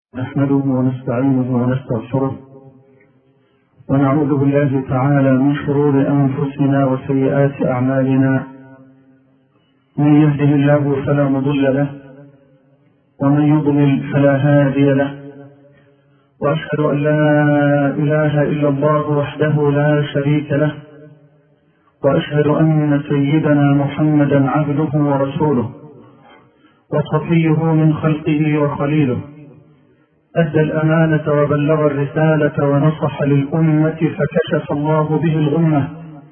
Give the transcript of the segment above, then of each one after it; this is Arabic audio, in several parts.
نحمده ونستعينه ونستغفره ونعوذ بالله تعالى من شرور أنفسنا وسيئات أعمالنا. من يهده الله فلا مضل له ومن يضلل فلا هادي له، وأشهد أن لا إله إلا الله وحده لا شريك له، وأشهد أن سيدنا محمدا عبده ورسوله وصفيه من خلقه وخليله، أدى الأمانة وبلغ الرسالة ونصح للأمة فكشف الله به الغمة،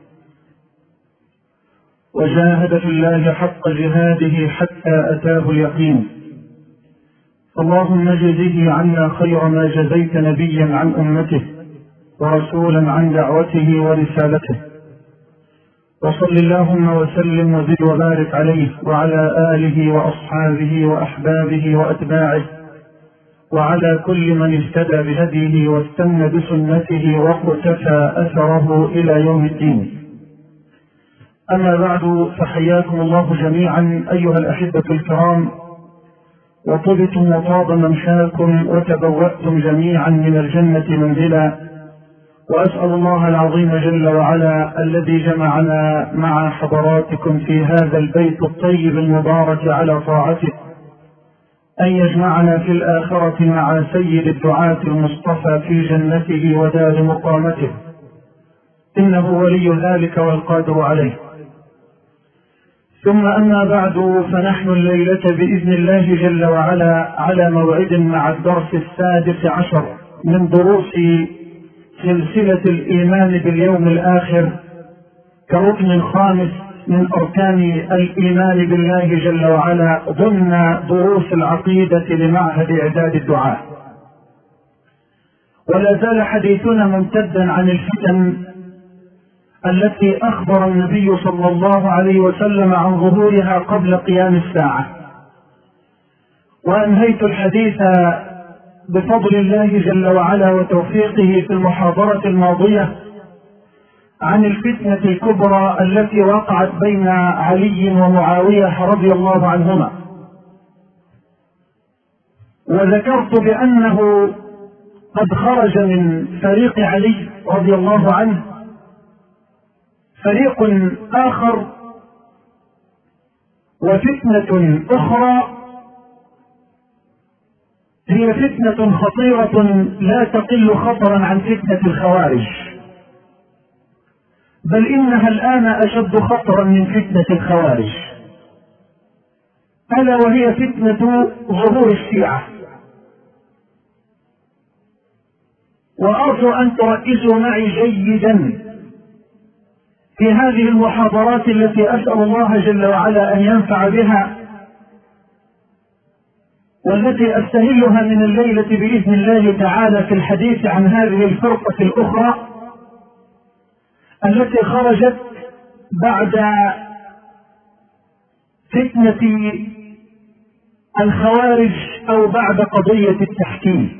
وجاهد في الله حق جهاده حتى أتاه اليقين. اللهم اجزه عنا خير ما جزيت نبيا عن أمته ورسولا عن دعوته ورسالته، وصل اللهم وسلم وزد وبارك عليه وعلى آله وأصحابه وأحبابه وأتباعه وعلى كل من اهتدى بهديه واستنى بسنته واقتفى أثره إلى يوم الدين. أما بعد، فحياكم الله جميعا أيها الأحبة الكرام، وطبتم وطاب ممشاكم وتبوأتم جميعا من الجنة منزلا، وأسأل الله العظيم جل وعلا الذي جمعنا مع حضراتكم في هذا البيت الطيب المبارك على طاعته أن يجمعنا في الآخرة مع سيد الدعاة المصطفى في جنته ودار مقامته، إنه ولي ذلك والقادر عليه. ثم أما بعد، فنحن الليلة بإذن الله جل وعلا على موعد مع الدرس 16 من دروس سلسلة الإيمان باليوم الآخر كركن خامس من أركان الإيمان بالله جل وعلا ضمن دروس العقيدة لمعهد إعداد الدعاء. ولا زال حديثنا ممتدا عن الفتن التي أخبر النبي صلى الله عليه وسلم عن ظهورها قبل قيام الساعة، وأنهيت الحديث بفضل الله جل وعلا وتوفيقه في المحاضرة الماضية عن الفتنة الكبرى التي وقعت بين علي ومعاوية رضي الله عنهما، وذكرت بأنه قد خرج من فريق علي رضي الله عنه فريق آخر وفتنة أخرى هي فتنة خطيرة لا تقل خطرا عن فتنة الخوارج، بل إنها الآن أشد خطرا من فتنة الخوارج، ألا وهي فتنة ظهور الشيعة. وأرجو أن تركزوا معي جيدا في هذه المحاضرات التي أسأل الله جل وعلا أن ينفع بها، والتي أستهلها من الليلة بإذن الله تعالى في الحديث عن هذه الفرقة الأخرى التي خرجت بعد فتنة الخوارج أو بعد قضية التحكيم.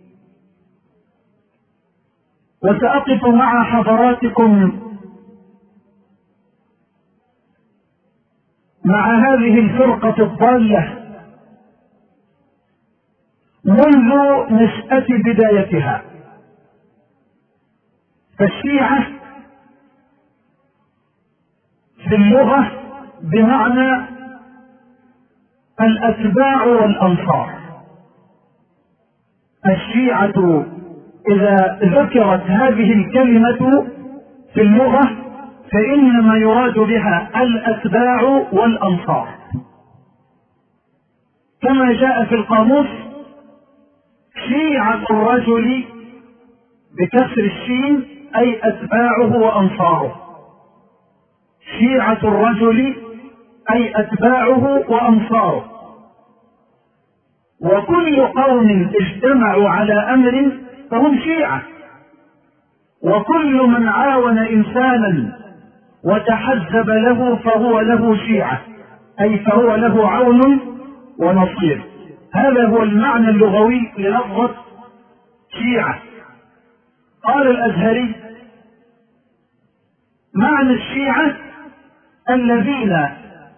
وسأقف مع حضراتكم مع هذه الفرقة الضالة منذ نشأة بدايتها. فالشيعة في اللغة بمعنى الأتباع والأنصار. الشيعة إذا ذكرت هذه الكلمة في اللغة فإنما يراد بها الأتباع والأنصار، كما جاء في القاموس: شيعة الرجل بكسر الشين أي أتباعه وأنصاره، شيعة الرجل أي أتباعه وأنصاره. وكل قوم اجتمعوا على أمر فهم شيعة، وكل من عاون إنسانا وتحزب له فهو له شيعة، أي فهو له عون ونصير. هذا هو المعنى اللغوي للفظة شيعة. قال الأزهري: معنى الشيعة الذين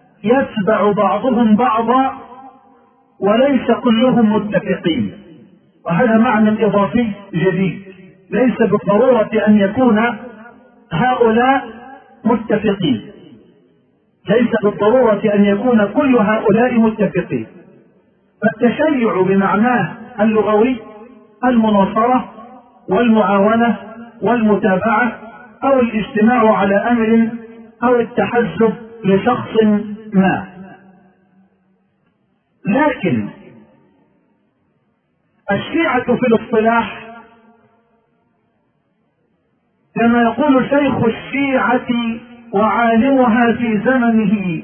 يتبع بعضهم بعضا وليس كلهم متفقين. وهذا معنى إضافي جديد. ليس بالضرورة أن يكون هؤلاء متفقين، ليس بالضرورة أن يكون كل هؤلاء متفقين. فالتشيع بمعناه اللغوي المناصرة والمعاونة والمتابعة أو الاجتماع على أمر أو التحزب لشخص ما. لكن الشيعة في الاصطلاح كما يقول شيخ الشيعة وعالمها في زمنه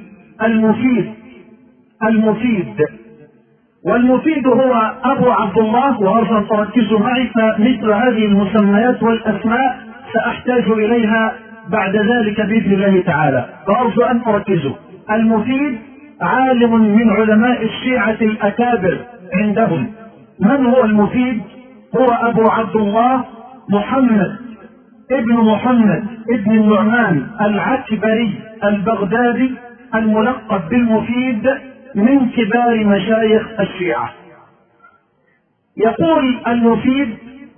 المفيد والمفيد هو أبو عبد الله، وأرجو أن تركزوا معي فمثل هذه المسميات والأسماء سأحتاج إليها بعد ذلك بإذن الله تعالى، فأرجو أن تركزوا. المفيد عالم من علماء الشيعة الأكابر عندهم. من هو المفيد؟ هو أبو عبد الله محمد ابن النعمان العكبري البغدادي الملقب بالمفيد، من كبار مشايخ الشيعة. يقول المفيد: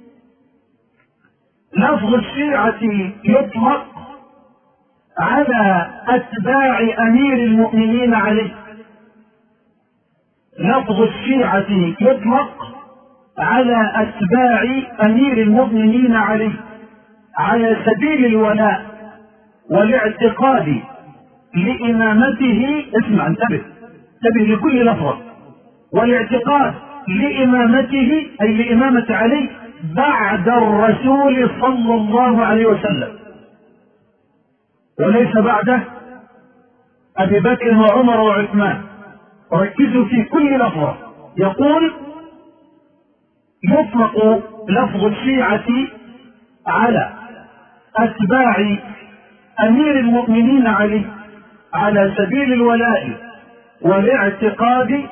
لفظ الشيعة يطلق على أتباع أمير المؤمنين علي. لفظ الشيعة يطلق على أتباع أمير المؤمنين علي على سبيل الولاء والاعتقاد لإمامته. اسمع، انتبه لكل لفظ. والاعتقاد لإمامته أي لإمامة علي بعد الرسول صلى الله عليه وسلم، وليس بعده أبي بكر وعمر وعثمان. ركزوا في كل لفظ. يقول: يطلق لفظ الشيعة على أتباع أمير المؤمنين علي على سبيل الولاء والاعتقاد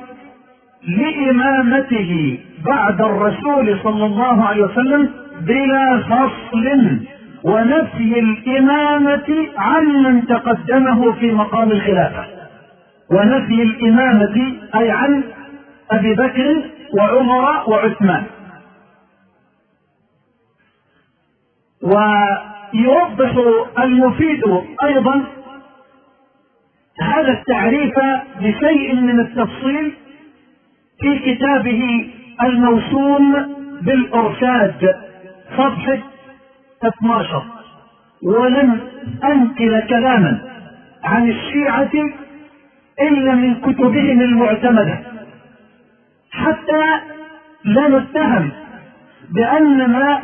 لإمامته بعد الرسول صلى الله عليه وسلم بلا فصل، ونفي الإمامة عمن تقدمه في مقام الخلافة. ونفي الإمامة أي عن أبي بكر وعمر وعثمان. ويوضح المفيد أيضا هذا التعريف بشيء من التفصيل في كتابه الموسوم بالإرشاد صفحة 12. ولم أنقل كلاما عن الشيعة إلا من كتبهم المعتمدة، حتى لا نتهم بأننا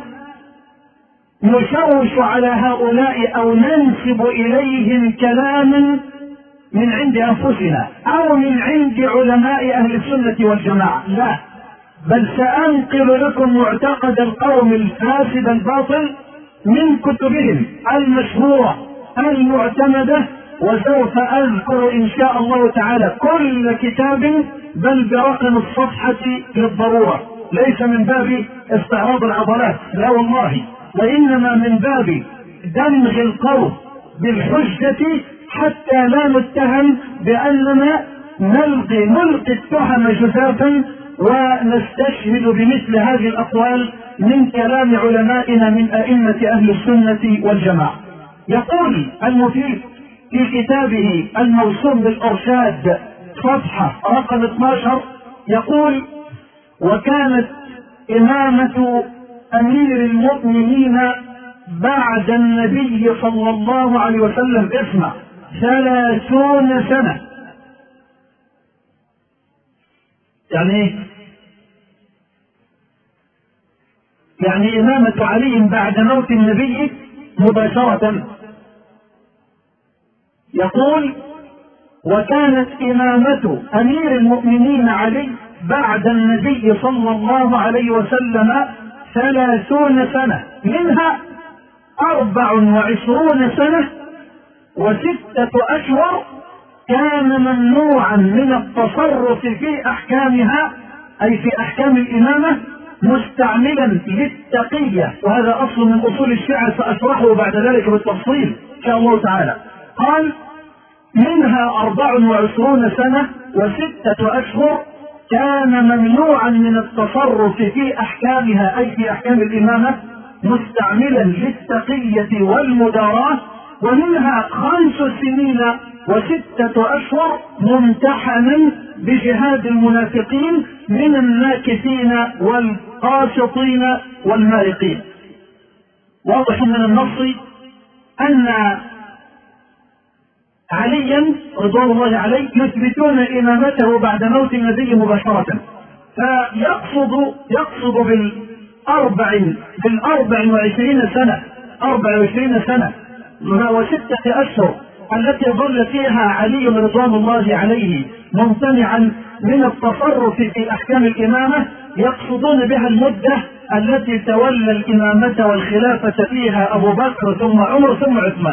نشوش على هؤلاء أو ننسب إليهم كلاما من عند أنفسنا أو من عند علماء أهل السنة والجماعة. لا، بل سأنقل لكم معتقد القوم الفاسد الباطل من كتبهم المشهورة المعتمدة، وسوف أذكر إن شاء الله تعالى كل كتاب بل برقم الصفحة للضرورة، ليس من باب استعراض العضلات، لا والله، وإنما من باب دمج القول بالحجة حتى لا نتهم بأننا نلقي التهم جزافا ونستشهد بمثل هذه الأقوال من كلام علمائنا من أئمة أهل السنة والجماعة. يقول المفيد في كتابه الموسوم بالإرشاد صفحة رقم 12، يقول: وكانت إمامة أمير المؤمنين بعد النبي صلى الله عليه وسلم، اسمع، 30 سنة. يعني ايه؟ يعني إمامة علي بعد موت النبي مباشرة. يقول: وكانت إمامة أمير المؤمنين علي بعد النبي صلى الله عليه وسلم 30 سنة، منها 24 سنة و6 أشهر كان ممنوعا من التصرف في أحكامها، أي في أحكام الإمامة، مستعملا للتقية، وهذا أصل من أصول الشيعة سأشرحه بعد ذلك بالتفصيل إن شاء الله تعالى. قال: منها 24 سنة و6 أشهر كان ممنوعا من التصرف في أحكامها أي في أحكام الإمامة، مستعملا للتقية والمداراة، ومنها 5 سنين و6 أشهر ممتحنا بجهاد المنافقين من الناكثين والقاسطين والمارقين. واضح من النص أن عليا رضوان الله عليه يثبتون إمامته بعد موت النبي مباشرة، فيقصد بال24 سنة 24 سنة و6 أشهر التي ظل فيها علي رضوان الله عليه ممتنعا من التصرف في أحكام الإمامة، يقصدون بها المدة التي تولى الإمامة والخلافة فيها أبو بكر ثم عمر ثم عثمان.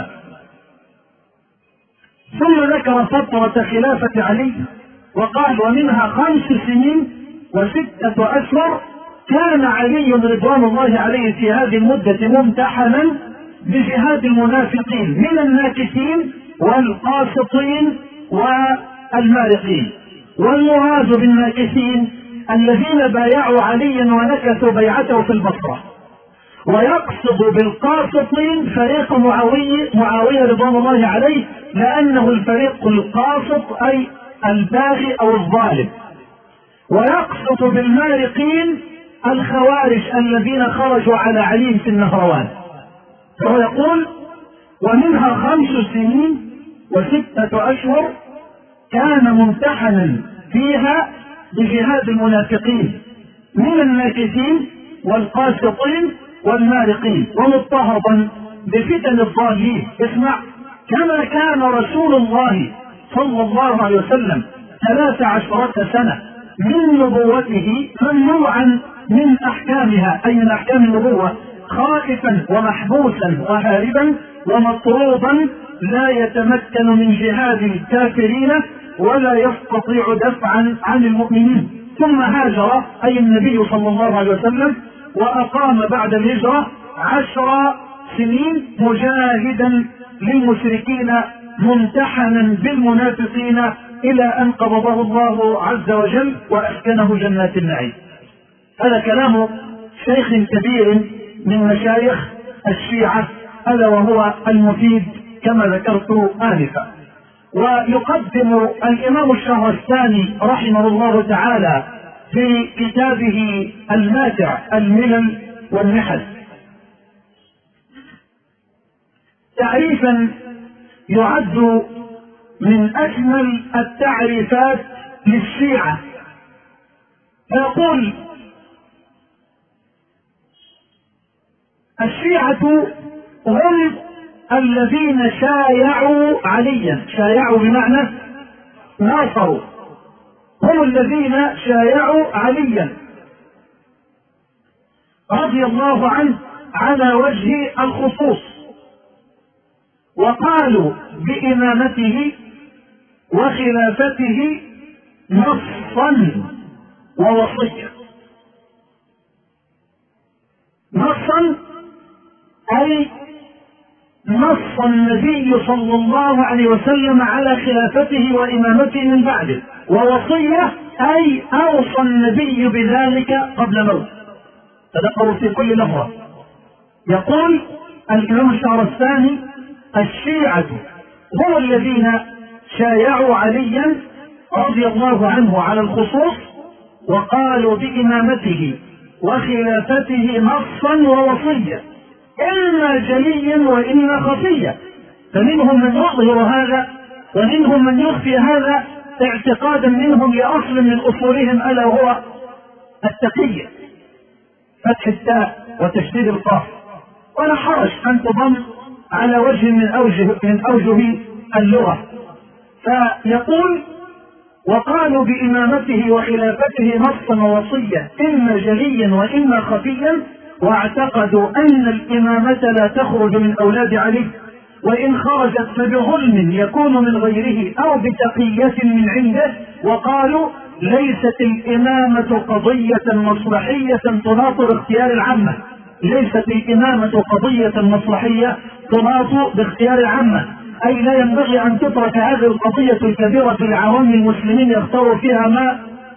ثم ذكر فترة خلافة علي وقال ومنها 5 سنين و6 أشهر كان علي رضوان الله عليه في هذه المدة ممتحنا بجهاد المنافقين من الناكثين والقاسطين والمارقين. والمراد بالناكثين الذين بايعوا عليا ونكثوا بيعته في البصرة، ويقصد بالقاسطين فريق معاوية رضوان الله عليه، لأنه الفريق القاسط أي الباغي أو الظالم. ويقصد بالمارقين الخوارج الذين خرجوا على علي في النهروان. فهو يقول ومنها 5 سنين و6 أشهر كان ممتحنا فيها بجهاد المنافقين من الناكثين والقاسطين والمارقين، ومضطهدا بفتن الضالين. اسمع، كما كان رسول الله صلى الله عليه وسلم 13 سنة من نبوته ممنوعا من أحكامها أي من أحكام النبوة، خائفا ومحبوسا وهاربا ومطرودا، لا يتمكن من جهاد الكافرين ولا يستطيع دفعا عن المؤمنين. ثم هاجر أي النبي صلى الله عليه وسلم وأقام بعد الهجرة 10 سنين مجاهدا للمشركين ممتحنا بالمنافقين إلى أن قبضه الله عز وجل وأسكنه جنات النعيم. هذا كلام شيخ كبير من مشايخ الشيعة، ألا وهو المفيد كما ذكرت آنفا. ويقدم الإمام الشهرستاني رحمه الله تعالى في كتابه الماتع الملل والنحل تعريفا يعد من أجمل التعريفات للشيعة، فيقول الشيعة هم الذين شايعوا عليا، شايعوا بمعنى ناصروا، هم الذين شايعوا عليا رضي الله عنه على وجه الخصوص، وقالوا بإمامته وخلافته نصا ووصية. نصا أي نص النبي صلى الله عليه وسلم على خلافته وإمامته من بعده، ووصية أي أوصى النبي بذلك قبل موته. تذكروا في كل لفظة. يقول الإمام الشهرستاني الشيعة هم الذين شايعوا عليا رضي الله عنه على الخصوص، وقالوا بإمامته وخلافته نصا ووصية، إما جليا وإما خفيا. فمنهم من يظهر هذا ومنهم من يخفي هذا اعتقادا منهم لأصل من أصولهم، ألا وهو التقية، فتح التاء وتشديد القاف، ولا حرج أن تضم على وجه من أوجه اللغة. فيقول وقالوا بإمامته وخلافته نصا ووصية إما جليا وإما خفيا، واعتقدوا أن الإمامة لا تخرج من أولاد علي، وإن خرجت فبظلم يكون من غيره أو بتقية من عنده. وقالوا ليست الإمامة قضية مصلحية تناط باختيار العامة، ليست الإمامة قضية مصلحية تناط باختيار العامة، أي لا ينبغي أن تترك هذه القضية الكبيرة لعوام المسلمين يختاروا فيها ما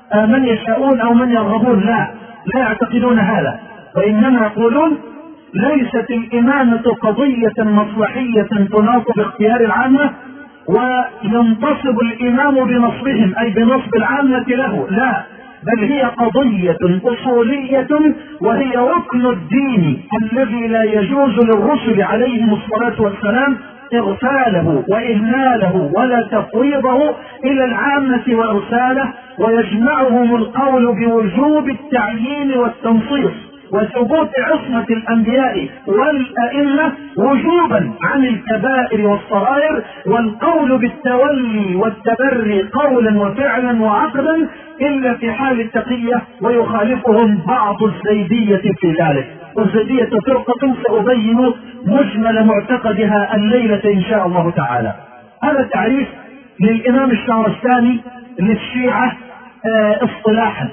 من يشاءون أو من يرغبون، لا يعتقدون هذا، وإنما يقولون ليست الإمامة قضية مصلحية تناط باختيار العامة وينتصب الإمام بنصبهم أي بنصب العامة له، لا، بل هي قضية أصولية وهي ركن الدين الذي لا يجوز للرسل عليهم الصلاة والسلام إغفاله وإهماله ولا تفويضه إلى العامة وإرساله، ويجمعهم القول بوجوب التعيين والتنصيص وثبوت عصمة الأنبياء والأئمة وجوبا عن الكبائر والصغائر، والقول بالتولي والتبري قولا وفعلا وعقدا إلا في حال التقية، ويخالفهم بعض الزيدية في ذلك. والزيدية فرقة سأبين مجمل معتقدها الليلة إن شاء الله تعالى. هذا تعريف للإمام الشهرستاني للشيعة اصطلاحا.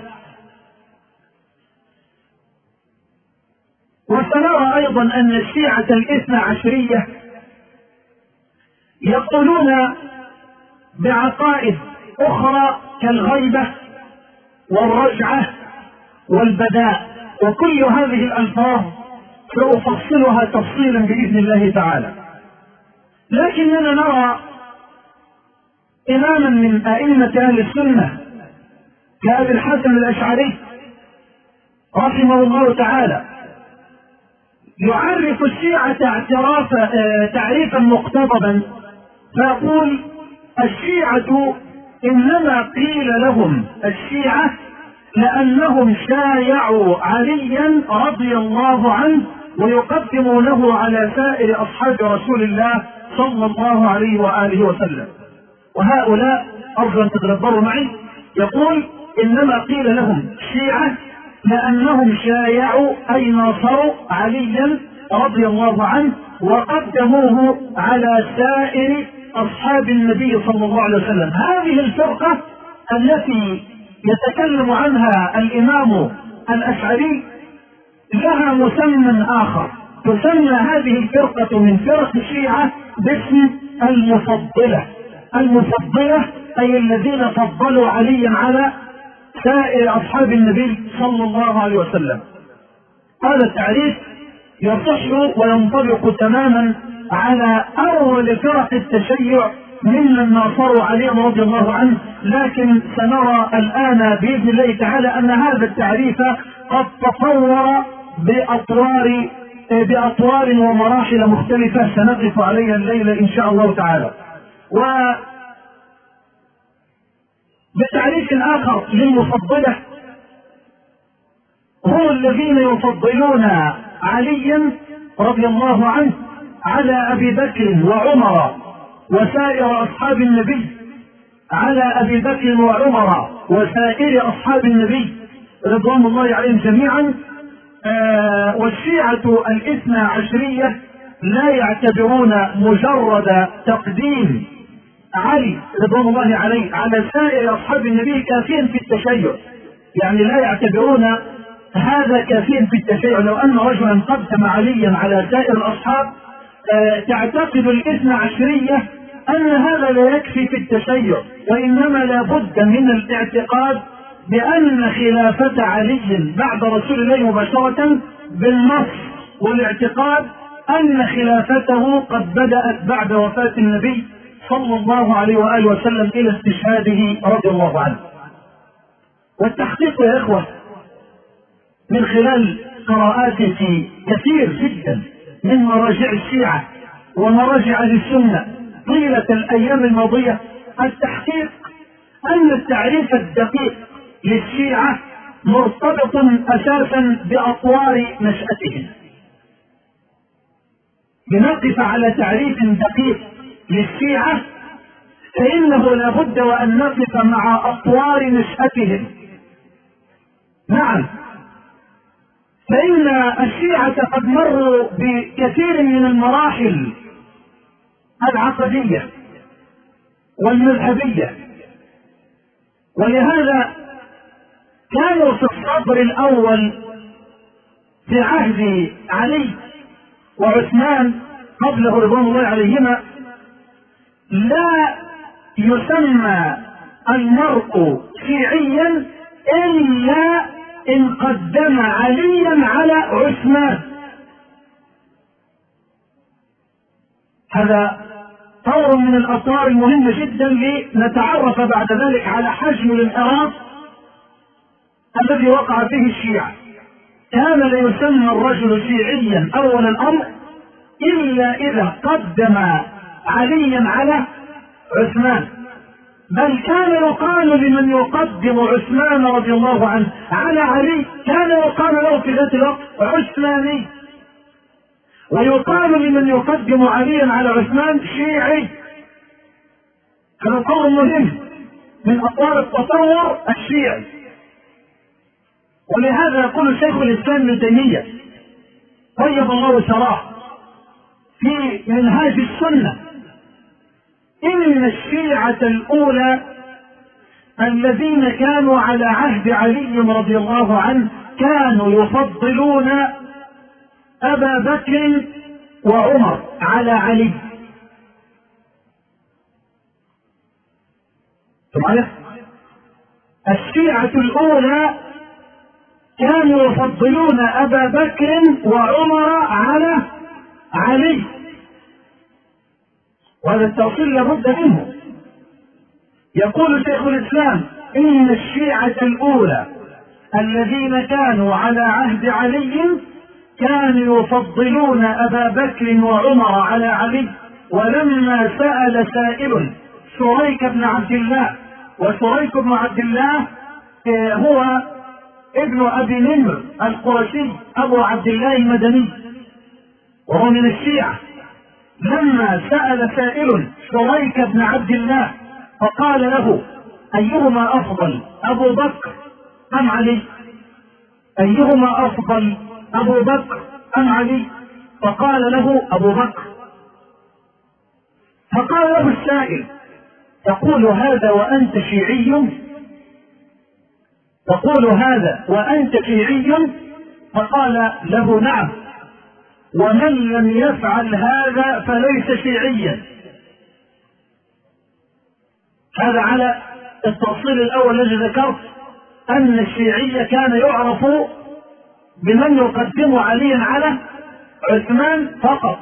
وسنرى أيضا أن الشيعة الاثنى عشرية يقولون بعقائد أخرى كالغيبة والرجعة والبداء، وكل هذه الألفاظ سأفصلها تفصيلا بإذن الله تعالى. لكننا نرى إماما من أئمة أهل السنة كأبي الحسن الأشعري رحمه الله تعالى يعرف الشيعة تعريفا مقتضبا، فيقول الشيعة إنما قيل لهم الشيعة لأنهم شايعوا عليا رضي الله عنه ويقدمونه على سائر أصحاب رسول الله صلى الله عليه وآله وسلم. وهؤلاء أرجو أن تتدبروا معي، يقول إنما قيل لهم شيعة لأنهم شايعوا أي ناصروا عليا رضي الله عنه وقدموه على سائر أصحاب النبي صلى الله عليه وسلم. هذه الفرقة التي يتكلم عنها الإمام الأشعري لها مسمى آخر، تسمى هذه الفرقة من فرق الشيعة باسم المفضلة. المفضلة أي الذين فضلوا عليا على سائر أصحاب النبي صلى الله عليه وسلم. هذا التعريف يصح وينطبق تماما على أول فرق التشيع ممن ناصروا عليه رضي الله عنه، لكن سنرى الآن بإذن الله تعالى أن هذا التعريف قد تطور بأطوار ومراحل مختلفة سنقف عليها الليلة إن شاء الله تعالى. وبتعريف آخر للمفضلة هم الذين يفضلون عليا رضي الله عنه على أبي بكر وعمر وسائر أصحاب النبي، على أبي بكر وعمر وسائر أصحاب النبي رضوان الله عليهم جميعا. والشيعة الاثنى عشرية لا يعتبرون مجرد تقديم علي رضوان الله عليه على سائر أصحاب النبي كافيا في التشيع، يعني لا يعتبرون هذا كافيا في التشيع. لو أن رجلا قدم عليا على سائر الأصحاب تعتقد الاثنى عشرية أن هذا لا يكفي في التشيع، وإنما لا بد من الاعتقاد بأن خلافة علي بعد رسول الله مباشرة بالنص، والاعتقاد أن خلافته قد بدأت بعد وفاة النبي صلى الله عليه وآله وسلم إلى استشهاده رضي الله عنه. والتحقيق يا إخوة من خلال قراءاتي في كثير جدا من مراجع الشيعة ومراجع أهل السنة طيلة الأيام الماضية، التحقيق أن التعريف الدقيق للشيعة مرتبط أساسا بأطوار نشأتهم. لنقف على تعريف دقيق للشيعة فإنه لابد وأن نقف مع أطوار نشأتهم. نعم، فإن الشيعة قد مروا بكثير من المراحل العقدية والمذهبية، ولهذا كانوا في الصدر الأول في عهد علي وعثمان قبله رضوان الله عليهما لا يسمى المرء شيعيا إلا إن قدم عليا على عثمان. هذا طور من الأطوار المهمة جدا لنتعرف بعد ذلك على حجم الانحراف الذي وقع فيه الشيعة. كان لا يسمى الرجل شيعيا أول الأمر إلا إذا قدم عليا على عثمان، بل كان يقال لمن يقدم عثمان رضي الله عنه على علي كان يقال له في ذات الوقت عثماني، ويقال لمن يقدم عليا على عثمان شيعي. هذا طور مهم من أطوار التطور الشيعي. ولهذا يقول شيخ الإسلام ابن تيمية طيب الله ثراه في منهاج السنة: إن الشيعة الأولى الذين كانوا على عهد علي رضي الله عنه كانوا يفضلون أبا بكر وعمر على علي. الشيعة الأولى كانوا يفضلون أبا بكر وعمر على علي، وهذا التوصيل لابد منه. يقول شيخ الإسلام: إن الشيعة الأولى الذين كانوا على عهد علي كانوا يفضلون أبا بكر وعمر على علي. ولما سأل سائل شريك بن عبد الله، وشريك بن عبد الله هو ابن أبي نمر القرشي أبو عبد الله المدني وهو من الشيعة، لما سأل سائل شريك بن عبد الله فقال له: أيهما أفضل، أبو بكر أم علي؟ أيهما أفضل، أبو بكر أم علي؟ فقال له: أبو بكر. فقال له السائل: تقول هذا وأنت شيعي؟ تقول هذا وأنت شيعي؟ فقال له: نعم، ومن لم يفعل هذا فليس شيعيا. هذا على التفصيل الأول الذي ذكرت، أن الشيعية كان يعرف بمن يقدم عليا على عثمان فقط.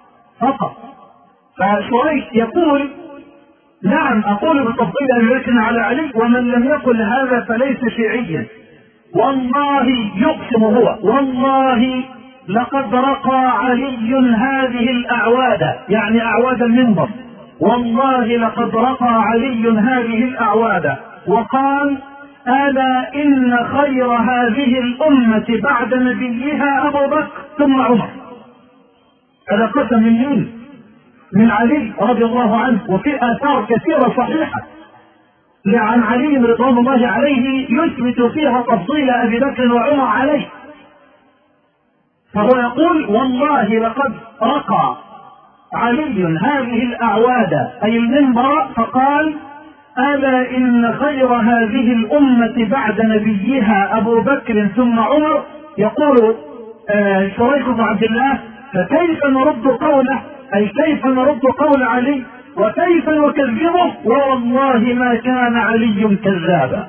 فشريك يقول: نعم، أقول بتفضيل أبي بكر على علي، ومن لم يقل هذا فليس شيعيا. والله، يقسم هو: والله لقد رقى علي هذه الأعواد، يعني أعواد المنبر، والله لقد رقى علي هذه الأعواد وقال: ألا إن خير هذه الأمة بعد نبيها أبو بكر ثم عمر. هذا قسم من مين؟ من علي رضي الله عنه. وفي آثار كثيرة صحيحة عن علي رضوان الله عليه يثبت فيها تفضيل أبي بكر وعمر عليه. فهو يقول: والله لقد رقى علي هذه الأعواد أي المنبر فقال: ألا إن خير هذه الأمة بعد نبيها أبو بكر ثم عمر. يقول شريك بن عبد الله: فكيف نرد قوله، أي كيف نرد قول علي وكيف نكذبه، والله ما كان علي كذابا.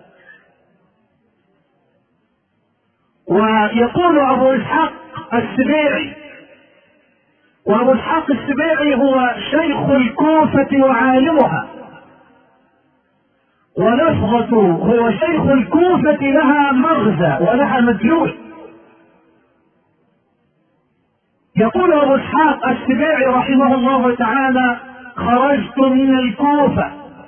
ويقول أبو إسحاق السبيعي، وأبو إسحاق السبيعي هو شيخ الكوفة وعالمها، ولفظة هو شيخ الكوفة لها مغزى ولها مدلول. يقول أبو إسحاق السبيعي رحمه الله تعالى: خرجت من الكوفة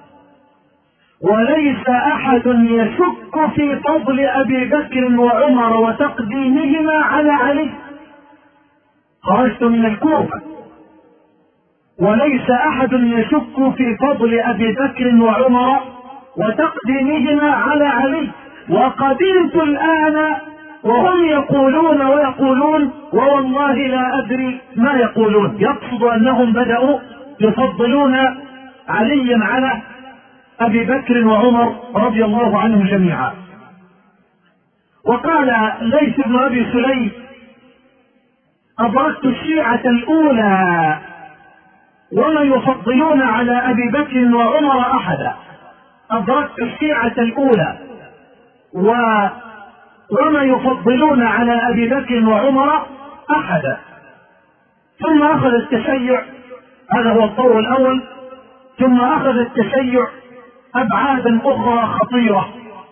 وليس أحد يشك في فضل أبي بكر وعمر وتقديمهما على علي. خرجت من الكوفة وليس أحد يشك في فضل أبي بكر وعمر وتقديمهما على علي، وقدمت الآن وهم يقولون ويقولون ووالله لا أدري ما يقولون. يقصد أنهم بدأوا يفضلون عليا على أبي بكر وعمر رضي الله عنهم جميعا. وقال ليث بن أبي سليم: أدركت الشيعة الأولى وما يفضلون على أبي بكر وعمر أحدا. أدركت الشيعة الأولى وما يفضلون على أبي بكر وعمر أحدا. ثم أخذ التشيع، هذا هو الطور الأول، ثم أخذ التشيع أبعادا أخرى خطيرة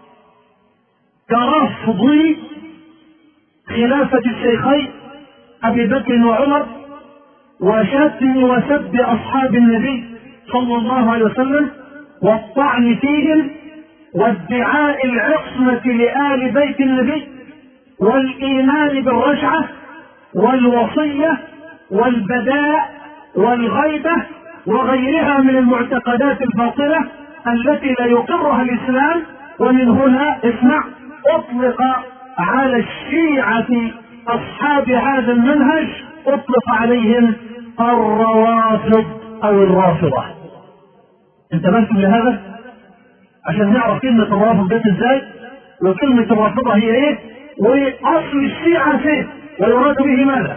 كرفض خلافة الشيخين أبي بكر وعمر، وشتم وسب أصحاب النبي صلى الله عليه وسلم، والطعن فيهم، وادعاء العصمة لآل بيت النبي، والإيمان بالرجعة، والوصية، والبداء، والغيبة، وغيرها من المعتقدات الباطلة التي لا يقرها الإسلام. ومن هنا اسمع، أطلق على الشيعة أصحاب هذا المنهج أطلق عليهم الروافض أو الرافضة. انتبهتم لهذا عشان نعرف كلمة الرافض جت ازاي، وكلمة الرافضة هي ايه، وأصل الشيعة فين، ويراد به ماذا.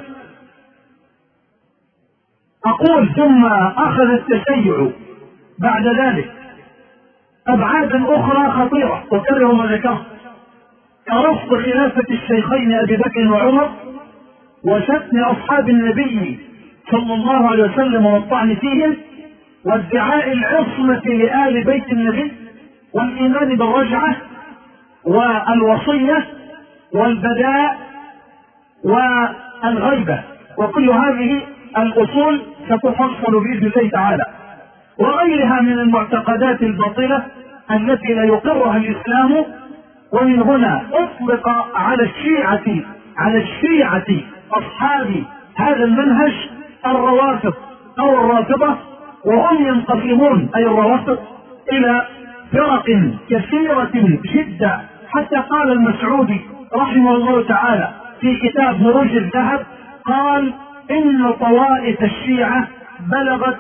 أقول ثم أخذ التشيع بعد ذلك أبعادا أخرى خطيرة أكرر ما ذكرت، كرفض خلافة الشيخين أبي بكر وعمر، وشتم أصحاب النبي صلى الله عليه وسلم والطعن فيهم، وادعاء العصمة لآل بيت النبي، والإيمان بالرجعة، والوصية، والبداء، والغيبة. وكل هذه الأصول ستحصل بإذن الله تعالى، وغيرها من المعتقدات الباطلة التي لا يقرها الإسلام. ومن هنا أطلق على الشيعة أصحاب هذا المنهج الروافض أو الرافضة، وهم ينقسمون أي الروافض إلى فرق كثيرة جدا، حتى قال المسعودي رحمه الله تعالى في كتاب مروج الذهب، قال إن طوائف الشيعة بلغت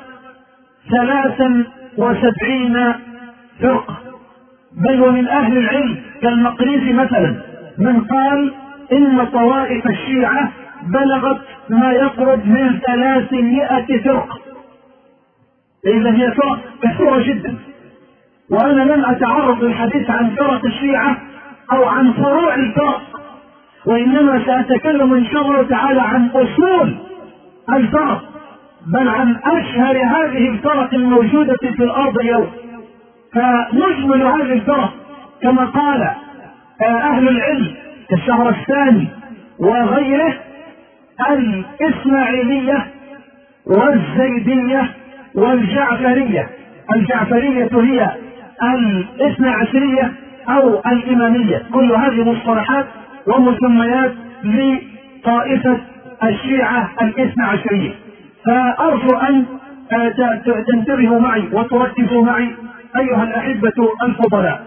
73 فرقة. بل ومن أهل العلم كالمقريزي مثلا من قال إن طوائف الشيعة بلغت ما يقرب من 300 فرقة. إذا هي فرق كثيرة جدا، وأنا لن أتعرض للحديث عن فرق الشيعة أو عن فروع الفرق، وإنما سأتكلم إن شاء الله تعالى عن أصول الفرق، بل عن أشهر هذه الفرق الموجودة في الأرض اليوم. فمجمل هذه الفرق كما قال أهل العلم كالشهرستاني وغيره: الإسماعيلية والزيدية والجعفرية. الجعفرية هي الاثنى عشرية أو الإمامية. كل هذه مصطلحات ومسميات لطائفة الشيعة الاثنى عشرية. فأرجو أن تنتبهوا معي وتركزوا معي أيها الأحبة الفضلاء.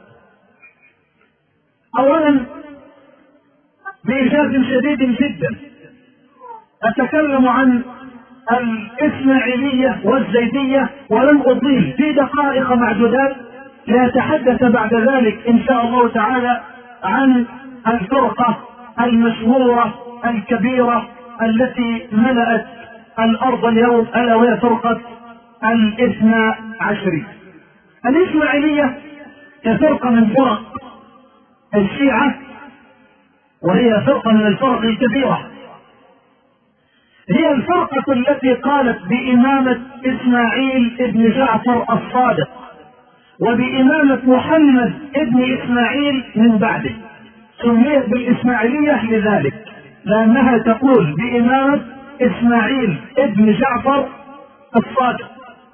أولا بإيجاز شديد جدا أتكلم عن الإسماعيلية والزيدية، ولن أطيل في دقائق معدودات، لأتحدث بعد ذلك إن شاء الله تعالى عن الفرقة المشهورة الكبيرة التي ملأت الأرض اليوم، ألا وهي فرقة الاثنى عشرية. الإسماعيلية كفرقة من فرق الشيعة، وهي فرقة من الفرق الكبيرة، هي الفرقة التي قالت بإمامة إسماعيل ابن جعفر الصادق وبإمامة محمد ابن إسماعيل من بعده. سميت بالإسماعيلية لذلك لأنها تقول بإمامة إسماعيل ابن جعفر الصادق،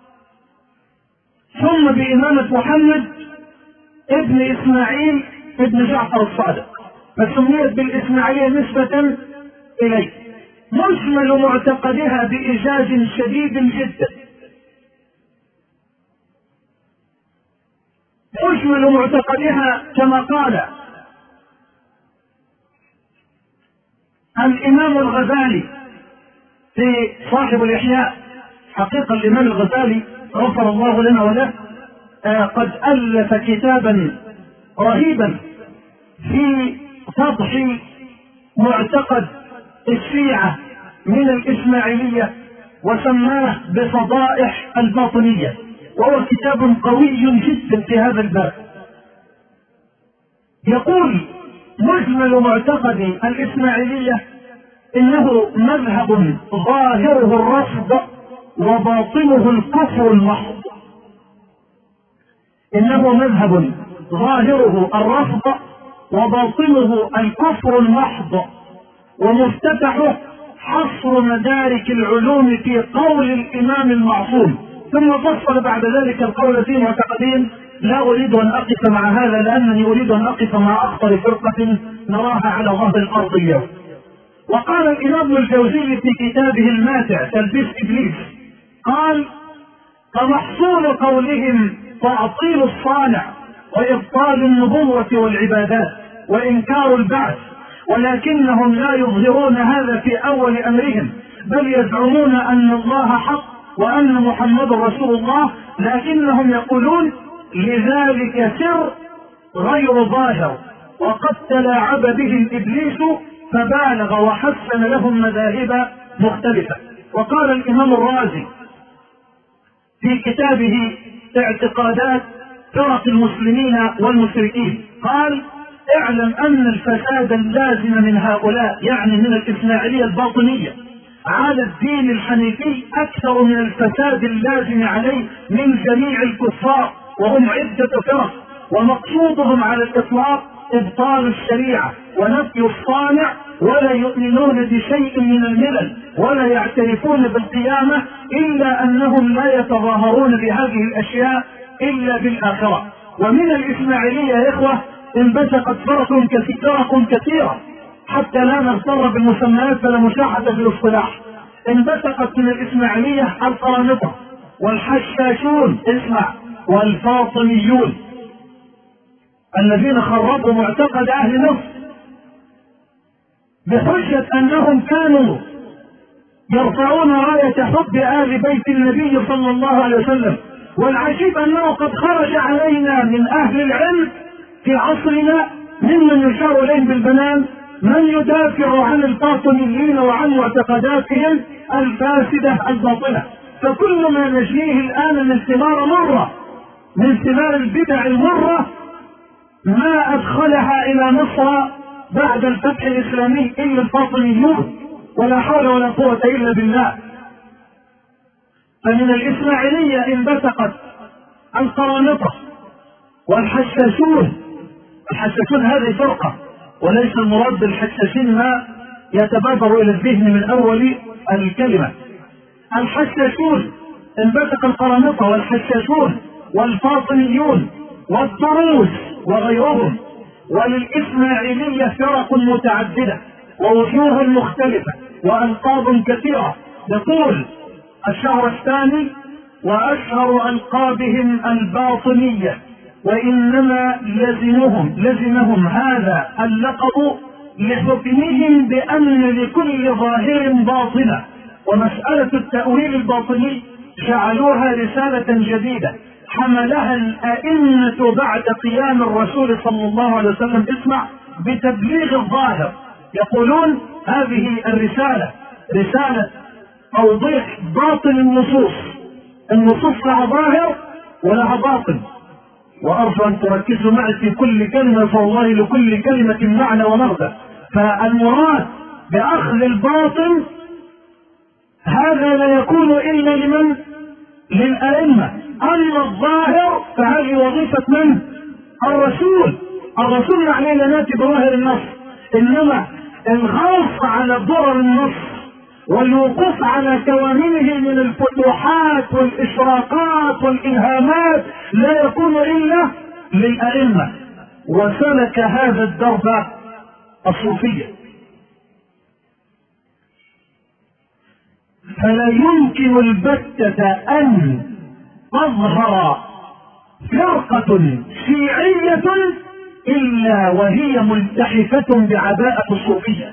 ثم بإمامة محمد ابن إسماعيل ابن جعفر الصادق، فسميت بالإسماعيلية نسبة إليه. مجمل معتقدها بإيجاز شديد جدا، مجمل معتقدها كما قال الإمام الغزالي في صاحب الإحياء. حقيقة الإمام الغزالي غفر الله لنا وله قد ألف كتابا رهيبا في فضح معتقد الشيعة من الإسماعيلية، وسماه بفضائح الباطنية، وهو كتاب قوي جدا في هذا الباب. يقول مجمل معتقد الإسماعيلية إنه مذهب ظاهره الرفض وباطنه الكفر المحض. إنه مذهب ظاهره الرفض وباطنه الكفر المحض، ومفتتحه حصر مدارك العلوم في قول الإمام المعصوم. ثم فصل بعد ذلك القول في معتقدين لا أريد أن أقف مع هذا، لأنني أريد أن أقف مع أخطر فرقة نراها على ظهر الأرض اليوم. وقال الإمام الجوزي في كتابه الماتع تلبيس إبليس، قال: فمحصول قولهم تعطيل الصانع وإبطال النبوة والعبادات وإنكار البعث، ولكنهم لا يظهرون هذا في أول أمرهم، بل يزعمون أن الله حق وأن محمد رسول الله، لكنهم يقولون لذلك سر غير ظاهر، وقد تلاعب بهم إبليس فبالغ وحسن لهم مذاهب مختلفة. وقال الإمام الرازي في كتابه اعتقادات فرق المسلمين والمشركين، قال: اعلم أن الفساد اللازم من هؤلاء، يعني من الإسماعيلية الباطنية، على الدين الحنيفي أكثر من الفساد اللازم عليه من جميع الكفار، وهم عدة فرق، ومقصودهم على الإطلاق إبطال الشريعة ونفي الصانع، ولا يؤمنون بشيء من الملل، ولا يعترفون بالقيامة، إلا أنهم لا يتظاهرون بهذه الأشياء إلا بالآخرة. ومن الإسماعيلية يا إخوة انبثقت فرق كثيرة، حتى لا نغتر بالمسميات فلا مشاحة في الاصطلاح. انبثقت من الإسماعيلية القرامطة والحشاشون، اسمع، والفاطميون، الذين خربوا معتقد أهل مصر بحجة أنهم كانوا يرفعون راية حب آل بيت النبي صلى الله عليه وسلم. والعجيب أنه قد خرج علينا من أهل العلم في عصرنا ممن يشار إليهم بالبنان من يدافع عن الباطنيين وعن معتقداتهم الفاسدة الباطلة. فكل ما نجنيه الآن من ثمار مرة، من ثمار البدع المرة، ما أدخلها إلى مصر بعد الفتح الإسلامي إلا الباطنيون، ولا حول ولا قوة إلا بالله. فمن الإسماعيلية انبثقت القرامطة والحشاشون. الحشاشون هذه فرقة، وليس المراد بالحشاشين ما يتبادر إلى الذهن من أول الكلمة. الحشاشون انبثق القرامطة والحشاشون والفاطميون والطروس وغيرهم. وللإسماعيلية فرق متعددة ووجوه مختلفة وألقاب كثيرة. يقول الشهرستاني: وأشهر ألقابهم الباطنية، وإنما لزمهم هذا اللقب لحكمهم بأن لكل ظاهر باطنة. ومسألة التأويل الباطني جعلوها رسالة جديدة حملها الأئمة بعد قيام الرسول صلى الله عليه وسلم، اسمع، بتبليغ الظاهر. يقولون هذه الرسالة رسالة توضيح باطن النصوص. النصوص لها ظاهر ولها باطن، وأرجو أن تركزوا معي في كل كلمة، فوالله لكل كلمة معنى ومغزى. فالمراد بأخذ الباطن هذا لا يكون إلا لمن؟ للأئمة. أما الظاهر فهذه وظيفة من؟ الرسول يعني لا نأتي بظاهر النص، إنما الغوص على ضرر النص والوقوف على كوامنه من الفتوحات والإشراقات والإلهامات لا يكون إلا للأئمة. وسلك هذا الدرب الصوفية. فلا يمكن البتة أن تظهر فرقة شيعية إلا وهي ملتحفة بعباءة الصوفية،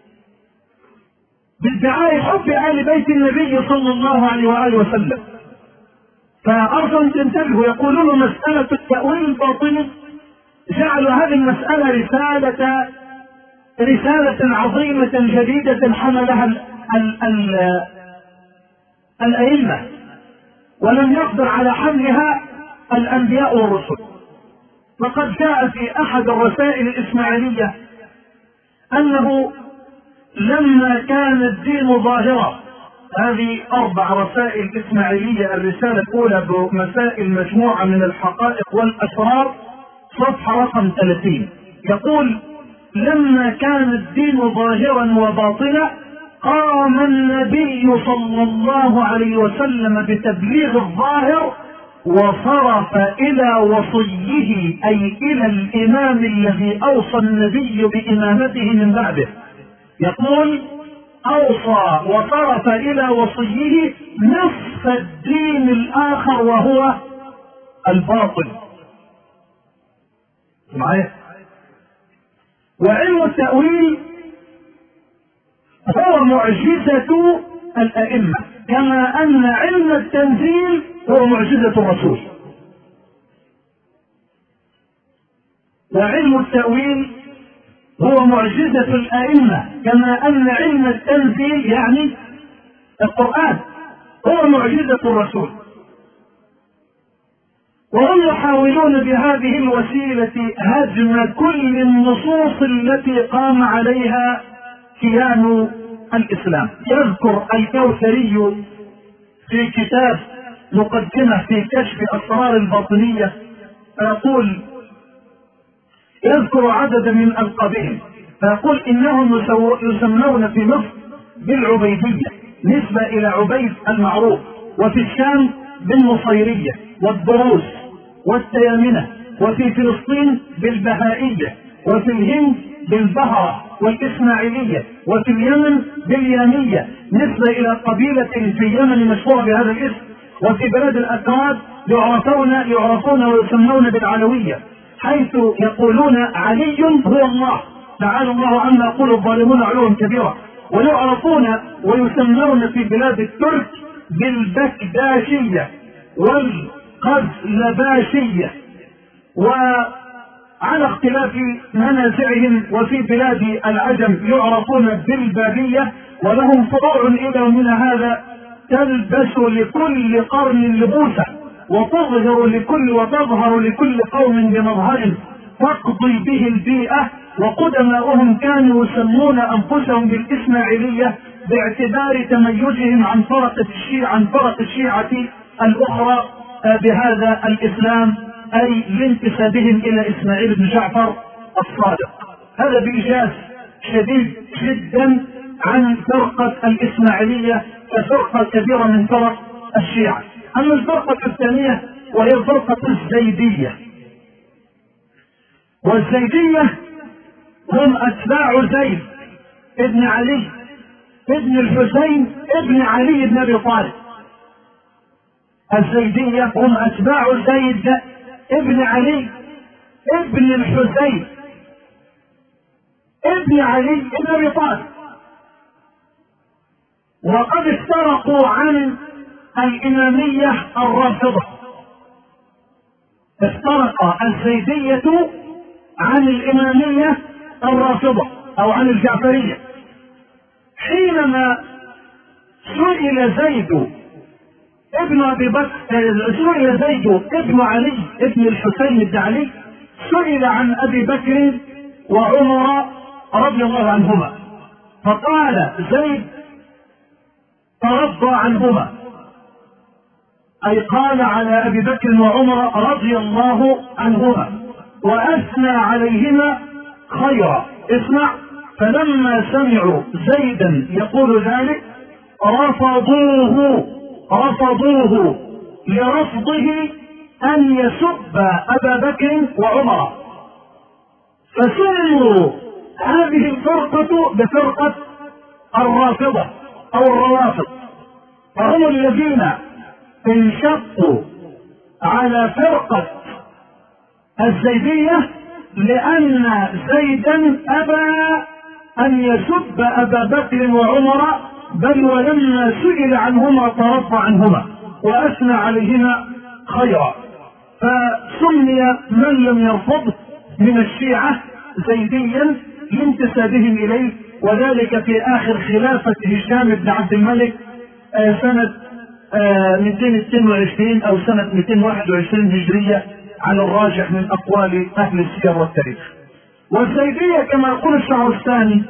بادعاء حب آل بيت النبي صلى الله عليه وآله وسلم. فأرجو أن تنتبهوا. يقولون مسألة التأويل الباطني جعلوا هذه المسألة رسالة عظيمة جديدة حملها الأئمة، ولم يقدر على حملها الأنبياء والرسل. وقد جاء في أحد الرسائل الإسماعيلية أنه لما كان الدين ظاهرا، هذه 4 رسائل إسماعيلية، الرسالة الأولى بمسائل مجموعة من الحقائق والأسرار، صفحة رقم 30، يقول: لما كان الدين ظاهرا وباطنا قام النبي صلى الله عليه وسلم بتبليغ الظاهر، وصرف إلى وصيه أي إلى الإمام الذي أوصى النبي بإمامته من بعده. يقول: أوصى وصرف إلى وصيه نصف الدين الآخر وهو الباطل. معايا؟ وعلم التأويل هو معجزة الأئمة، كما أن علم التنزيل هو معجزة الرسول. وعلم التأويل هو معجزة الأئمة، كما أن علم التنزيل يعني القرآن هو معجزة الرسول. وهم يحاولون بهذه الوسيلة هدم كل النصوص التي قام عليها كيان الإسلام. يذكر الكوثري في كتاب مقدمة في كشف أسرار الباطنية، فيقول: يذكر عددا من ألقابهم، فيقول: إنهم يسمون في مصر بالعبيدية نسبة إلى عبيد المعروف، وفي الشام بالنصيرية والدروس والتيامنة، وفي فلسطين بالبهائية، وفي الهند بالبهرة والإسماعيلية، وفي اليمن باليامية نسبة إلى قبيلة في اليمن مشهورة بهذا الاسم، وفي بلاد الأكراد يعرفون ويسمون بالعلوية، حيث يقولون علي هو الله تعالى الله عما يقول الظالمون علوا كبيرا، ويعرفون ويسمون في بلاد الترك بالبكداشية والقزلباشية، وعلى اختلاف منازعهم وفي بلاد العجم يعرفون بالبابية، ولهم فروع إلى من هذا تلبس لكل قرن لبوسه، وتظهر لكل قوم بمظهر تقضي به البيئة. وقدماؤهم كانوا يسمون أنفسهم بالإسماعيلية باعتبار تميزهم عن فرق الشيعة الأخرى بهذا الإسلام، أي لانتسابهم إلى إسماعيل بن جعفر الصادق. هذا بإيجاز شديد جدا عن فرقة الإسماعيلية كفرقة كبيرة من فرق الشيعة. أما الفرقة الثانية وهي الفرقة الزيدية، والزيدية هم أتباع زيد ابن علي ابن الحسين ابن علي بن أبي طالب. الزيدية هم أتباع زيد ابن علي ابن الحسين ابن علي بن أبي طالب. وقد افترقوا عن الإمامية الرافضة، افترق الزيدية عن الإمامية الرافضة أو عن الجعفرية حينما سئل زيد ابن أبي بكر، سئل زيد ابن علي ابن الحسين بن علي، سئل عن أبي بكر وعمر رضي الله عنهما، فقال زيد: ترضى عنهما، أي قال على أبي بكر وعمر رضي الله عنهما وأثنى عليهما خيرا. اسمع: فلما سمعوا زيدا يقول ذلك رفضوه لرفضه أن يسب أبا بكر وعمر، فسموا هذه الفرقة بفرقة الرافضة أو الروافض، فهم الذين انشقوا على فرقة الزيدية لأن زيدا أبى أن يسب أبا بكر وعمر، بل ولما سئل عنهما ترضى عنهما وأثنى عليهما خيرا، فسمي من لم يرفضه من الشيعة زيديا لانتسابهم إليه، وذلك في آخر خلافة هشام بن عبد الملك سنة 222 أو سنة 221 هجرية على الراجح من أقوال أهل السير والتاريخ. والزيدية كما يقول الشهرستاني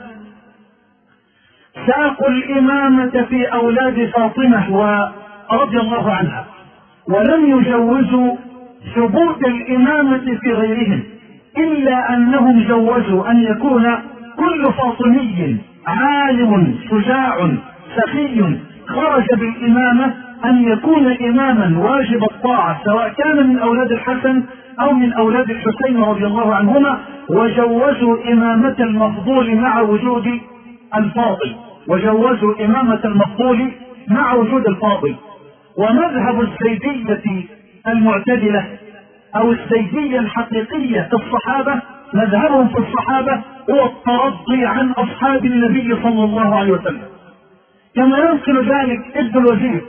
ساقوا الإمامة في أولاد فاطمة ورضي الله عنها، ولم يجوزوا ثبوت الإمامة في غيرهم، إلا أنهم جوزوا أن يكون كل فاطمي عالم شجاع سخي خرج بالإمامة أن يكون إماما واجب الطاعة، سواء كان من أولاد الحسن أو من أولاد الحسين رضي الله عنهما. وجوزوا إمامة المفضول مع وجود الفاضل، وجوزوا إمامة المفضول مع وجود الفاضل. ومذهب الزيدية المعتدلة أو الزيدية الحقيقية في الصحابة، مذهبهم في الصحابة هو الترضي عن أصحاب النبي صلى الله عليه وسلم، كما ينقل ذلك ابن الوزير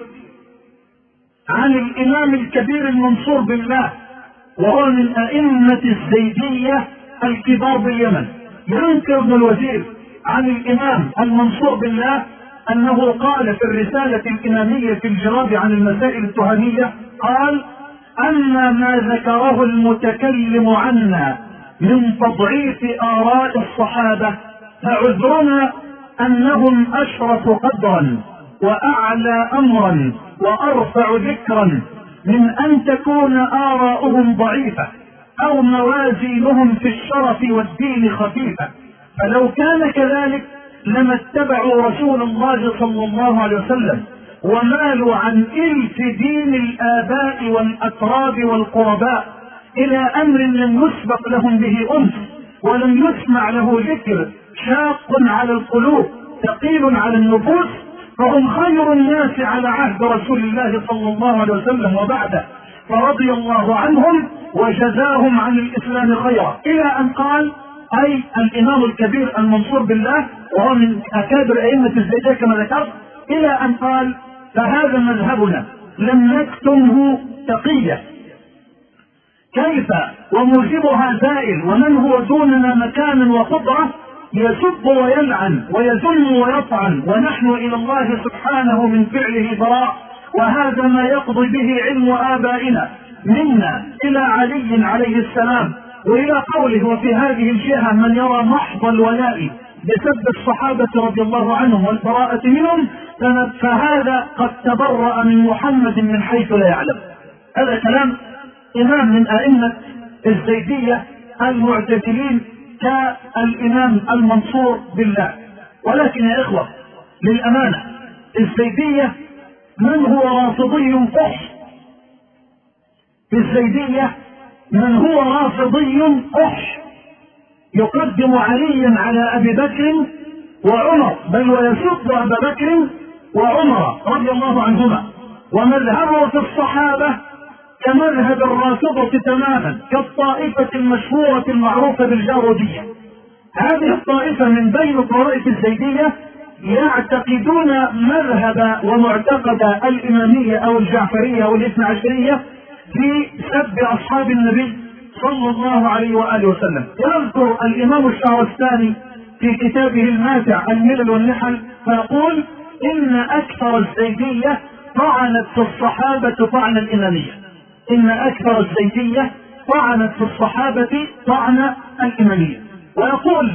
عن الإمام الكبير المنصور بالله، وهو من أئمة الزيدية الكبار باليمن. ينقل ابن الوزير عن الإمام المنصور بالله أنه قال في الرسالة الإمامية في الجواب عن المسائل التهامية، قال: أما ما ذكره المتكلم عنا من تضعيف آراء الصحابة فعذرنا أنهم أشرف قدرا وأعلى أمرا وأرفع ذكرا من أن تكون آراؤهم ضعيفة أو موازينهم في الشرف والدين خفيفة، فلو كان كذلك لما اتبعوا رسول الله صلى الله عليه وسلم ومالوا عن إلف دين الآباء والأتراب والقرباء إلى أمر لم يسبق لهم به أنس ولم يسمع له ذكر، شاق على القلوب ثقيل على النفوس، فهم خير الناس على عهد رسول الله صلى الله عليه وسلم وبعده، فرضي الله عنهم وجزاهم عن الإسلام خيرا. إلى أن قال، أي الإمام الكبير المنصور بالله وهو من أكابر أئمة الزيدية كما ذكرت، إلى أن قال: فهذا مذهبنا لم نكتمه تقية، كيف وموجبها زائل، ومن هو دوننا مكان وقدرة يسب ويلعن ويذم ويطعن، ونحن إلى الله سبحانه من فعله براء، وهذا ما يقضي به علم آبائنا منا إلى علي عليه السلام، وإلى قوله: وفي هذه الجهة من يرى محض الولاء بسب الصحابة رضي الله عنهم والبراءة منهم، فهذا قد تبرأ من محمد من حيث لا يعلم. هذا كلام إمام من أئمة الزيدية المعتدلين كالإمام المنصور بالله. ولكن يا إخوة للأمانة، الزيدية من هو رافضي فحش، الزيدية من هو رافضي فحش يقدم عليا على أبي بكر وعمر، بل ويسب أبا بكر وعمر رضي الله عنهما، ومذهبه في الصحابة كمذهب الرافضة تماما، كالطائفة المشهورة المعروفة بالجارودية. هذه الطائفة من بين طوائف الزيدية يعتقدون مذهب ومعتقد الإمامية أو الجعفرية أو الاثنى عشرية في سب أصحاب النبي صلى الله عليه وآله وسلم. يذكر الإمام الشهرستاني في كتابه الماتع الملل والنحل فيقول: إن أكثر الزيدية طعنت في الصحابة طعن الإمامية، إن أكثر الزيدية طعنت في الصحابة طعن الإمامية. ويقول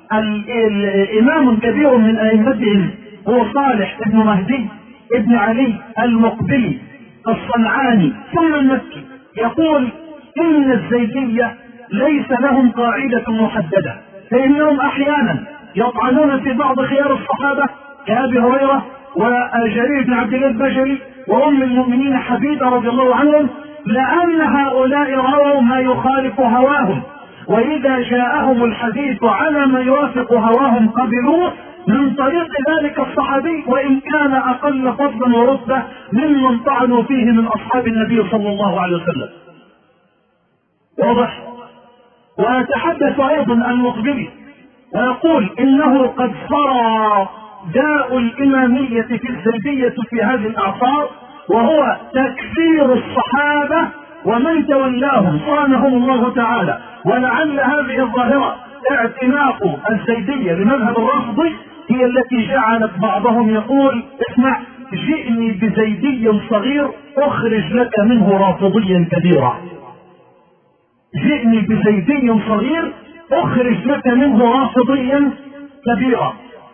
الإمام كبير من أئمتهم هو صالح ابن مهدي ابن علي المقبلي الصنعاني ثم المكي، يقول: إن الزيدية ليس لهم قاعدة محددة، فإنهم أحيانا يطعنون في بعض خيار الصحابة كأبي هريرة وجرير بن عبد الله البجلي وأم المؤمنين حبيبة رضي الله عنهم، لأن هؤلاء رووا ما يخالف هواهم، وإذا جاءهم الحديث على ما يوافق هواهم قبلوه من طريق ذلك الصحابي، وإن كان أقل فضلا ورتبة ممن طعنوا فيه من أصحاب النبي صلى الله عليه وسلم. واضح؟ ويتحدث أيضا المقبلي ويقول: إنه قد صار داء الإمامية في الزيدية في هذه الأعصار، وهو تكفير الصحابة ومن تولاهم صانهم الله تعالى. ولعل هذه الظاهرة اعتناق الزيدية بمذهب الرافضي هي التي جعلت بعضهم يقول: اسمع، جئني بزيدي صغير أخرج لك منه رافضيا كبيرا. جئني بزيدي صغير اخرج لك منه رافضيا كبيرا.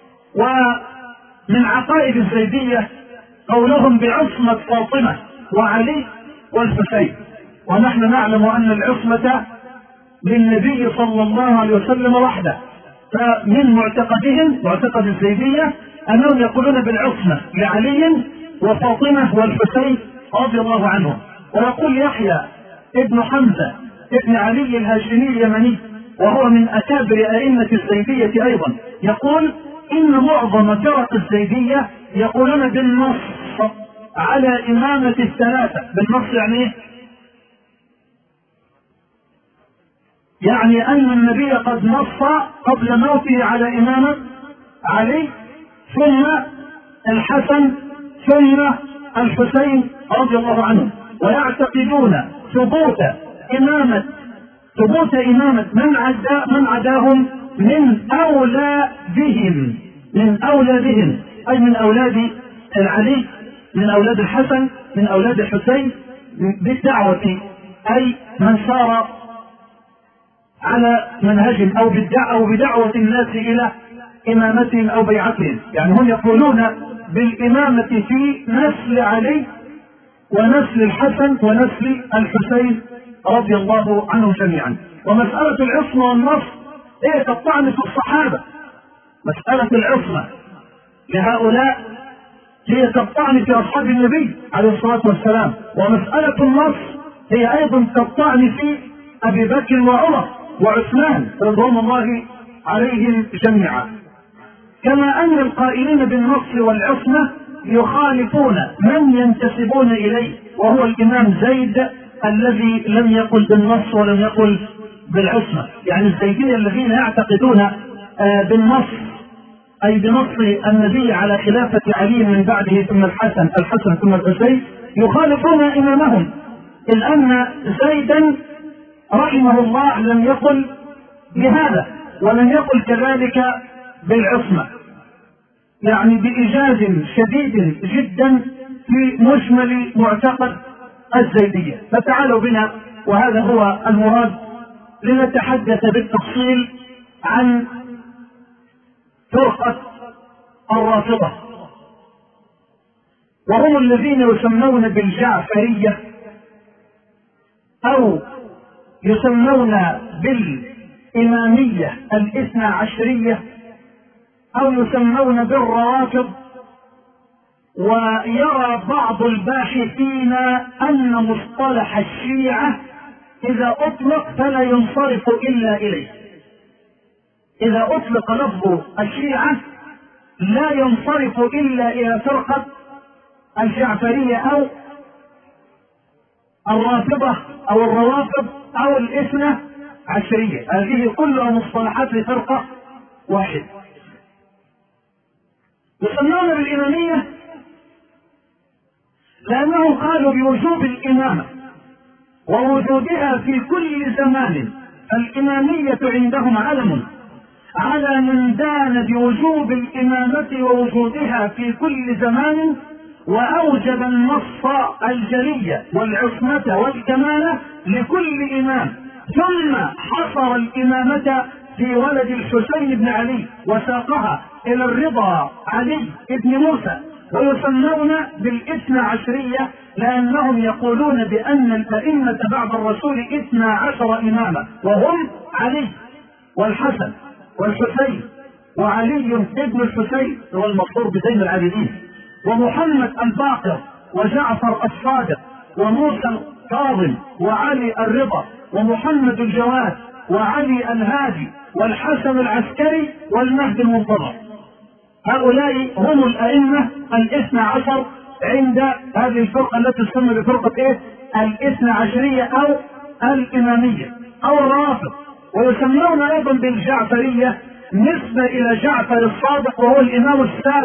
ومن عقائد الزيدية قولهم بعصمة فاطمة وعلي والحسين، ونحن نعلم ان العصمة للنبي صلى الله عليه وسلم وحده. فمن معتقدهم معتقد الزيدية انهم يقولون بالعصمة لعلي وفاطمة والحسين رضي الله عنهم. ويقول يحيى ابن حمزة ابن علي الهاشمي اليمني وهو من اكابر ائمة الزيدية ايضا، يقول ان معظم فرق الزيدية يقولون بالنص على امامة الثلاثة. بالنص يعني ايه؟ يعني ان النبي قد نص قبل موته على امامة علي ثم الحسن ثم الحسين رضي الله عنهم، ويعتقدون ثبوت امامة من عداهم من اولادهم اي من اولاد علي، من اولاد الحسن، من اولاد الحسين بالدعوة، اي من سار على منهجهم او بدعوة الناس الى امامتهم او بيعتهم. يعني هم يقولون بالامامة في نسل علي ونسل الحسن ونسل الحسين رضي الله عنهم جميعا. ومسألة العصمة والنص هي كالطعن في الصحابة. مسألة العصمة لهؤلاء هي كالطعن في اصحاب النبي عليه الصلاة والسلام، ومسألة النص هي ايضا كالطعن في ابي بكر وعمر وعثمان رضوان الله عليهم جميعا. كما ان القائلين بالنص والعصمة يخالفون من ينتسبون اليه وهو الامام زيد الذي لم يقل بالنص ولم يقل بالعصمة. يعني الزيدية الذين يعتقدون بالنص اي بنص النبي على خلافة علي من بعده ثم الحسن ثم الحسين يخالفون امامهم، إذ أن زيدا رحمه الله لم يقل بهذا ولم يقل كذلك بالعصمة، يعني بإيجاز شديد جدا في مجمل معتقد الزيدية. فتعالوا بنا، وهذا هو المراد، لنتحدث بالتفصيل عن فرقة الرافضة، وهم الذين يسمون بالجعفرية أو يسمون بالإمامية الاثنى عشرية أو يسمون بالروافض. ويرى بعض الباحثين أن مصطلح الشيعة إذا أطلق فلا ينصرف إلا إليه. إذا أطلق لفظ الشيعة لا ينصرف إلا إلى فرقة الجعفرية أو الرافضة أو الروافض أو الاثنى عشرية. هذه كلها مصطلحات لفرقة واحدة. يسمون بالإمامية لأنهم قالوا بوجوب الإمامة ووجودها في كل زمان. الإمامية عندهم علم على من دان بوجوب الإمامة ووجودها في كل زمان، وأوجب النص الجلية والعصمة والكمالة لكل إمام، ثم حصر الإمامة في ولد الحسين بن علي وساقها إلى الرضا علي بن موسى. ويسمون بالاثنى عشرية لأنهم يقولون بأن الأئمة بعد الرسول 12 إماما، وهم علي والحسن والحسين وعلي ابن الحسين هو المقصور بزين العابدين، ومحمد الباقر وجعفر الصادق وموسى الكاظم وعلي الرضا ومحمد الجواد وعلي الهادي والحسن العسكري والمهدي المنتظر. هؤلاء هم الأئمة الاثنى عشر عند هذه الفرقة التي تسمى بفرقة ايه؟ الاثنى عشرية او الإمامية او الرافض. ويسمون ايضا بالجعفرية نسبة الى جعفر الصادق وهو الامام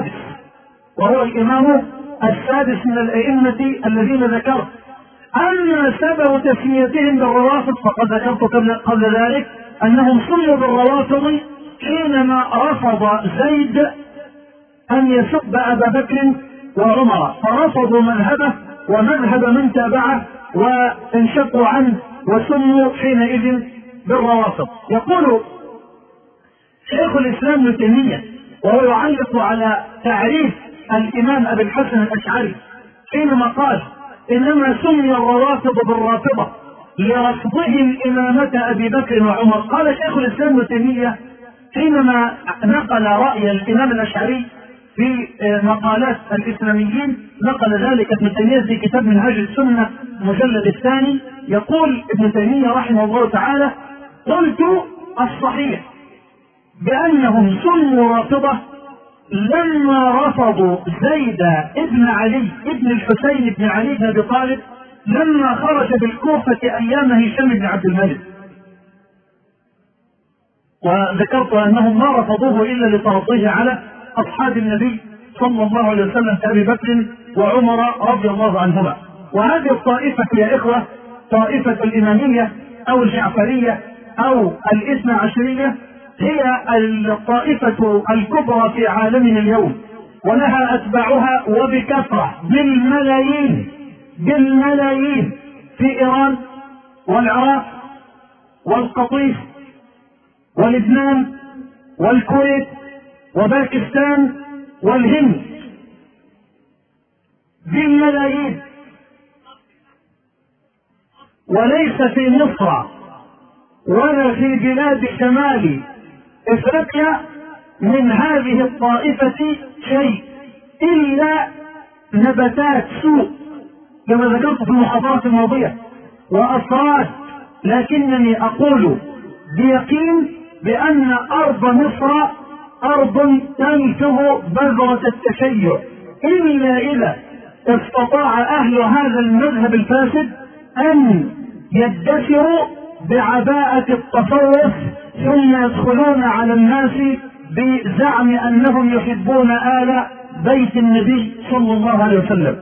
السادس من الائمة الذين ذكرت. اما سبب تسميتهم بالروافض فقد ذكرت قبل ذلك انهم سموا بالروافض حينما رفض زيد ان يسب ابا بكر وعمر، فرفضوا مذهبه ومذهب من تابعه وانشقوا عنه وسموا حينئذ بالروافض. يقول شيخ الإسلام ابن تيمية وهو يعلق على تعريف الإمام أبي الحسن الأشعري حينما قال إنما سمي الروافض بالرافضة لرفضهم إمامة أبي بكر وعمر. قال شيخ الإسلام ابن تيمية حينما نقل رأي الإمام الأشعري في مقالات الإسلاميين، نقل ذلك ابن تيمية في كتاب منهاج السنة المجلد الثاني. يقول ابن تيمية رحمه الله تعالى: قلت الصحيح بأنهم سموا رافضة لما رفضوا زيد ابن علي ابن الحسين بن علي بن أبي طالب لما خرج بالكوفة أيام هشام بن عبد الملك. وذكرت أنهم ما رفضوه إلا لترضيه على أصحاب النبي صلى الله عليه وسلم كأبي بكر وعمر رضي الله عنهما. وهذه الطائفة يا إخوة طائفة الإمامية أو الجعفرية أو الاثنى عشرية هي الطائفة الكبرى في عالمنا اليوم، ولها أتباعها وبكثرة بالملايين في إيران والعراق والقطيف ولبنان والكويت وباكستان والهند، بالملايين. وليس في مصر ولا في بلاد شمال افريقيا من هذه الطائفة شيء الا نباتات سوء كما ذكرت في المحاضرات الماضية وافراد، لكنني اقول بيقين بان ارض مصر ارض تنتج بذرة التشيع الا اذا استطاع اهل هذا المذهب الفاسد ان يدثروا بعباءة التصوف ثم يدخلون على الناس بزعم انهم يحبون آل بيت النبي صلى الله عليه وسلم.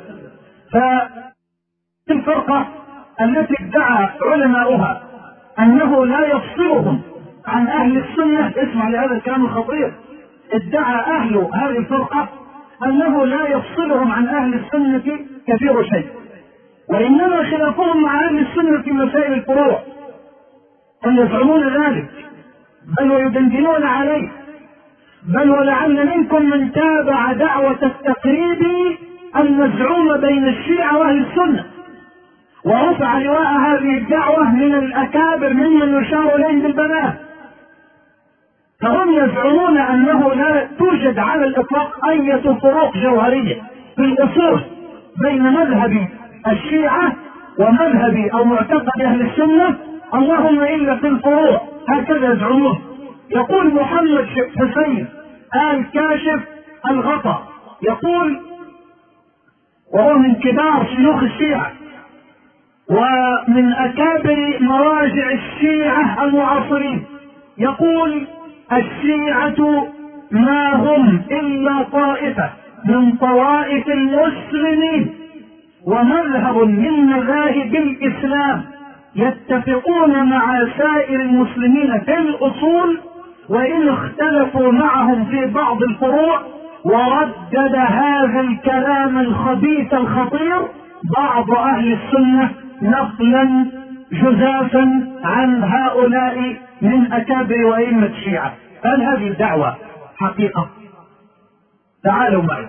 فالفرقة التي ادعى علماؤها انه لا يفصلهم عن اهل السنة، اسمع لهذا الكلام الخطير، ادعى اهل هذه الفرقة انه لا يفصلهم عن اهل السنة كثير شيء، وانما خلافهم مع اهل السنة في مسائل الفروع، هم يزعمون ذلك بل ويدندنون عليه، بل ولعل منكم من تابع دعوة التقريب المزعومة بين الشيعة واهل السنة، ورفع لواء هذه الدعوة من الاكابر ممن يشار اليهم بالبنات. فهم يزعمون انه لا توجد على الاطلاق اي فروق جوهرية في الاصول بين مذهب الشيعة ومذهب او معتقد اهل السنة، اللهم الا في الفروع، هكذا يزعمون. يقول محمد حسين آل كاشف الغطا، يقول وهو من كبار شيوخ الشيعة ومن اكابر مراجع الشيعة المعاصرين، يقول الشيعة ما هم الا طائفة من طوائف المسلمين ومذهب من مذاهب الاسلام يتفقون مع سائر المسلمين في الاصول وان اختلفوا معهم في بعض الفروع. وردد هذا الكلام الخبيث الخطير بعض اهل السنة نقلا جزافا عن هؤلاء من اكابر وائمة الشيعة. هل هذه الدعوة حقيقة؟ تعالوا معي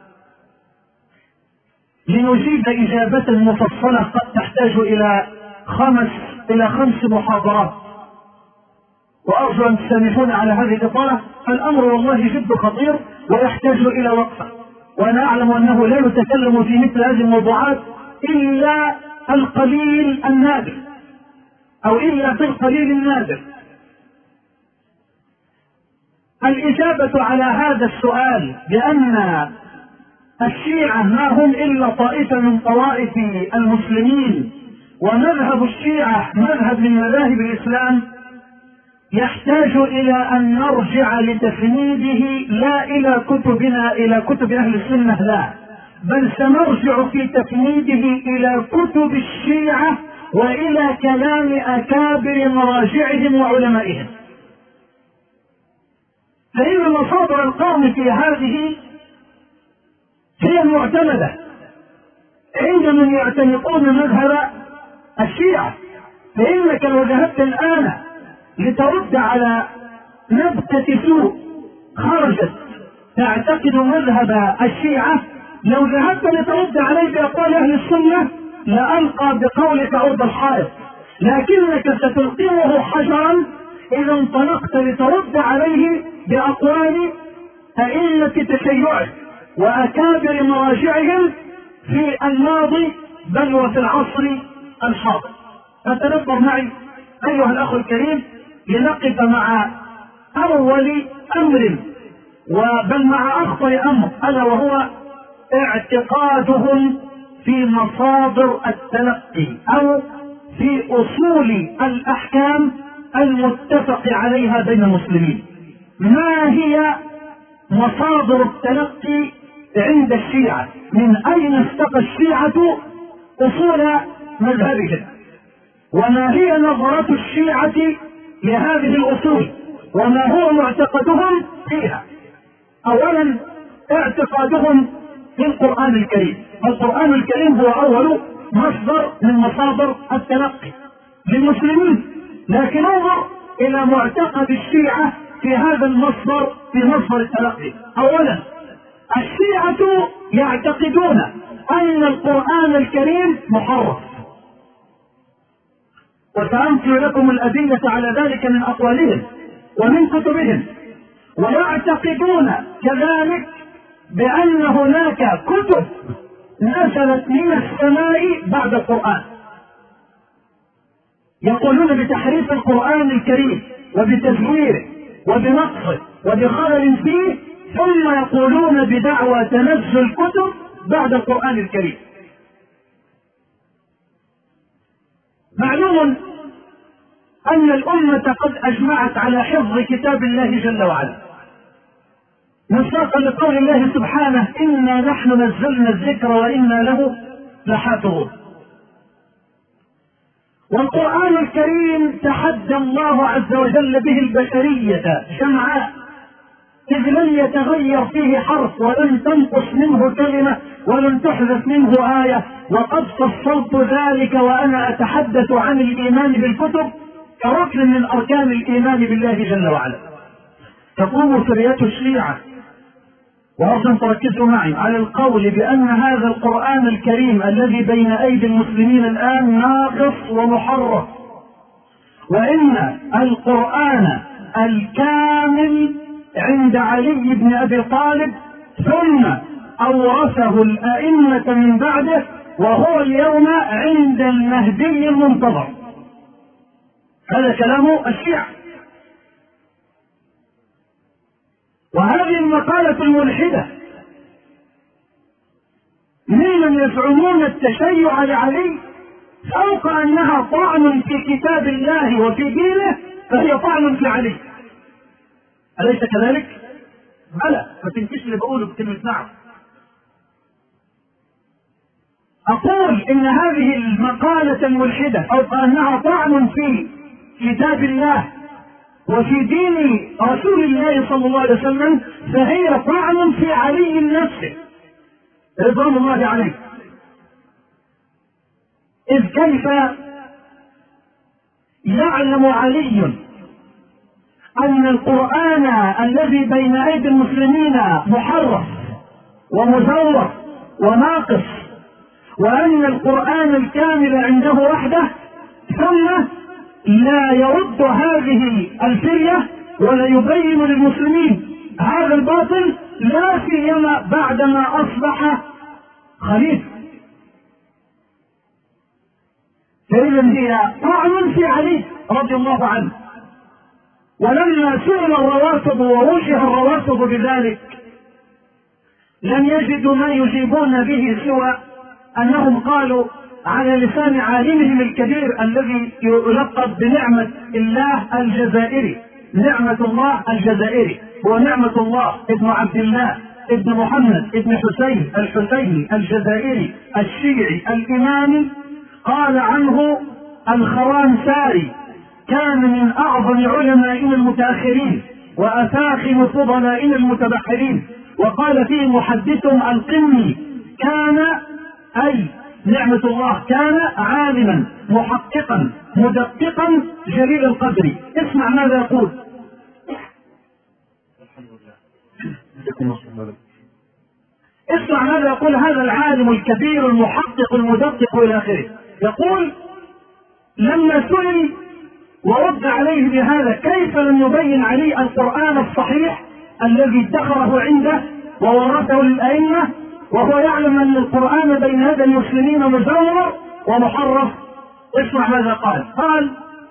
لنجيب اجابة مفصلة قد تحتاج الى 5 محاضرات، وارجو ان تسامحون على هذه الاطالة، فالامر والله جد خطير ويحتاج الى وقفة، وانا اعلم انه لا يتكلم في مثل هذه الموضوعات الا القليل النادر او الا في القليل النادر. الاجابة على هذا السؤال بان الشيعة ما هم الا طائفة من طوائف المسلمين ومذهب الشيعة مذهب من مذاهب الاسلام يحتاج الى ان نرجع لتفنيده لا الى كتبنا الى كتب اهل السنة، لا، بل سنرجع في تفنيده الى كتب الشيعة والى كلام اكابر مراجعهم وعلمائهم. فإن مصادر القرن في هذه هي المعتمدة عند من يعتنقون مذهب الشيعة، فإنك لو ذهبت الآن لترد على نبتة سوء خرجت تعتقد مذهب الشيعة، لو ذهبت لترد عليه بأقوال أهل السنة لألقى بقولك عرض الحائط، لكنك ستلقمه حجرا إذا انطلقت لترد عليه بأقوال أئمة تشيعه وأكابر مراجعهم في الماضي بل وفي العصر الحاضر. فتدبر معي أيها الأخ الكريم لنقف مع أول أمر وبل مع أخطر أمر، ألا وهو اعتقادهم في مصادر التلقي أو في أصول الأحكام المتفق عليها بين المسلمين. ما هي مصادر التلقي عند الشيعة؟ من أين استقى الشيعة أصول مذهبهم؟ وما هي نظرة الشيعة لهذه الأصول؟ وما هو معتقدهم فيها؟ أولا اعتقادهم في القرآن الكريم. القرآن الكريم هو أول مصدر من مصادر التلقي للمسلمين، لكن انظر إلى معتقد الشيعة في هذا المصدر، في مصدر التلقي. أولا الشيعة يعتقدون أن القرآن الكريم محرف، وسأمثل لكم الأدلة على ذلك من أقوالهم ومن كتبهم. ويعتقدون كذلك بأن هناك كتب نزلت من السماء بعد القرآن، يقولون بتحريف القرآن الكريم وبتزويره وبنقصه وبخلل فيه، ثم يقولون بدعوى تنزل كتب بعد القرآن الكريم. معلوم أن الأمة قد أجمعت على حفظ كتاب الله جل وعلا، مصداقا لقول الله سبحانه: إنا نحن نزلنا الذكر وإنا له لحافظون. والقرآن الكريم تحدى الله عز وجل به البشرية جمعاء، إذ لم يتغير فيه حرف ولم تنقص منه كلمة ولم تحذف منه آية. وقد فصلت ذلك وأنا أتحدث عن الإيمان بالكتب كركن من أركان الإيمان بالله جل وعلا. تقوم سرية الشيعة، وأرجو أن تركزوا معي، على القول بأن هذا القرآن الكريم الذي بين أيدي المسلمين الآن ناقص ومحرف، وإن القرآن الكامل عند علي بن أبي طالب ثم أورثه الأئمة من بعده، وهو اليوم عند المهدي المنتظر. هذا كلام الشيعة. وهذه المقالة الملحدة ممن يزعمون التشيع لعلي، فوق أنها طعن في كتاب الله وفي دينه فهي طعن في علي. أليس كذلك؟ بلى، ما تنكش اللي بقوله بكلمة نعم. أقول إن هذه المقالة الملحدة فوق أنها طعن في كتاب الله وفي دين رسول الله صلى الله عليه وسلم، فهي طعن في علي نفسه رضوان الله عليه. إذ كيف يعلم علي أن القرآن الذي بين أيدي المسلمين محرف ومزور وناقص، وأن القرآن الكامل عنده وحده، ثم لا يرد هذه الفرية ولا يبين للمسلمين هذا الباطل، لا سيما بعدما أصبح خليفة؟ فإذا هي طعن في علي رضي الله عنه. ولما سئل الروافض ووجه الروافض بذلك لم يجدوا ما يجيبون به سوى أنهم قالوا على لسان عالمهم الكبير الذي يلقب بنعمة الله الجزائري، نعمة الله الجزائري، هو نعمة الله ابن عبد الله ابن محمد ابن حسين الحسيني الجزائري الشيعي الإمامي. قال عنه الخرانساري: كان من أعظم علمائنا المتأخرين وأفاخم فضلائنا المتبحرين. وقال فيه محدثهم القمي: كان أي نعمة الله كان عالما محققا مدققا جليل القدر. اسمع ماذا يقول. اسمع ماذا يقول هذا العالم الكبير المحقق المدقق إلى آخره. يقول لما سئل ورد عليه بهذا كيف لم يبين علي القرآن الصحيح الذي ادخره عنده وورثه للأئمة وهو يعلم أن القرآن بين يدي المسلمين مزور ومحرف. اسمع ماذا قال. قال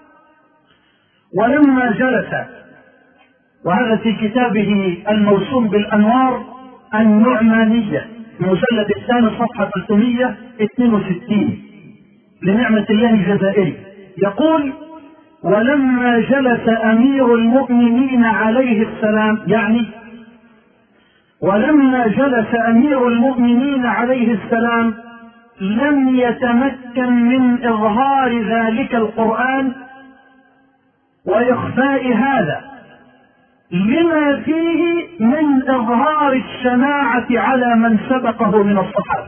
ولما جلس، وهذا في كتابه الموسوم بالأنوار النعمانية المجلد الثاني صفحة 362 لنعمة الله الجزائري، يقول ولما جلس أمير المؤمنين عليه السلام، يعني ولما جلس أمير المؤمنين عليه السلام لم يتمكن من إظهار ذلك القرآن وإخفاء هذا لما فيه من إظهار الشناعة على من سبقه من الصحابة.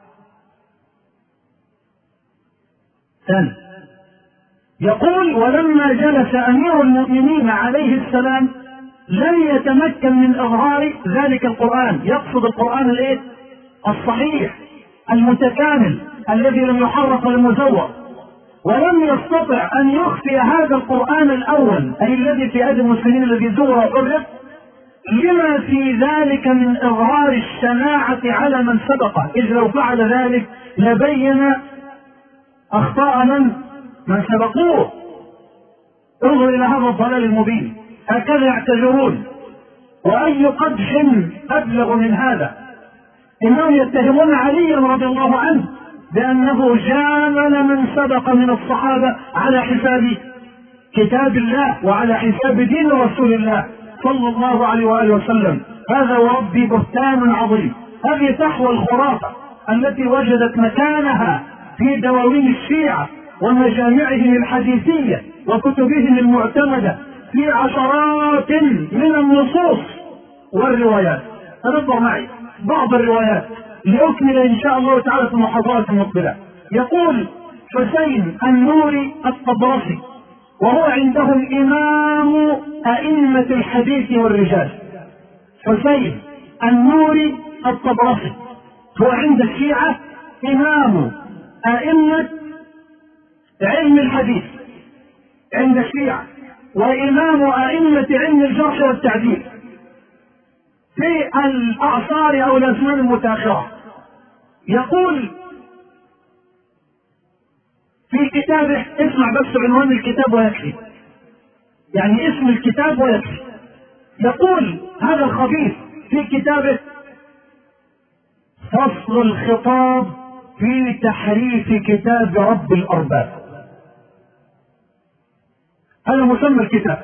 ثاني يقول ولما جلس أمير المؤمنين عليه السلام لم يتمكن من إظهار ذلك القرآن، يقصد القرآن الايه؟ الصحيح المتكامل الذي لم يحرف ولم يزور، ولم يستطع أن يخفي هذا القرآن الأول أي الذي في أيدي المسلمين الذي زور وحرف لما في ذلك من إظهار الشناعة على من سبقه، إذ لو فعل ذلك لبين أخطاء من سبقوه. انظر إلى هذا الضلال المبين، هكذا يعتذرون. وأي قدح أبلغ من هذا، إنهم يتهمون علي رضي الله عنه بأنه جامل من سبق من الصحابة على حساب كتاب الله وعلى حساب دين رسول الله صلى الله عليه وآله وسلم. هذا وربي بهتان عظيم. هذه تحوى الخرافة التي وجدت مكانها في دواوين الشيعة ومجامعهم الحديثية وكتبهم المعتمدة في عشرات من النصوص والروايات. تنظر معي بعض الروايات لأكمل إن شاء الله تعالى في المحاضرات المقبلة. يقول حسين النوري الطبرسي وهو عندهم إمام أئمة الحديث والرجال، حسين النوري الطبرسي هو عند الشيعة إمام أئمة علم الحديث عند الشيعة وإمام أئمة علم الجرح والتعديل في الأعصار أو الأزمان المتأخرة. يقول في كتابه، اسمع بس عنوان الكتاب ويكفي، يعني اسم الكتاب ويكفي. يقول هذا الخبيث في كتابه فصل الخطاب في تحريف كتاب رب الأرباب، هذا مسمى الكتاب،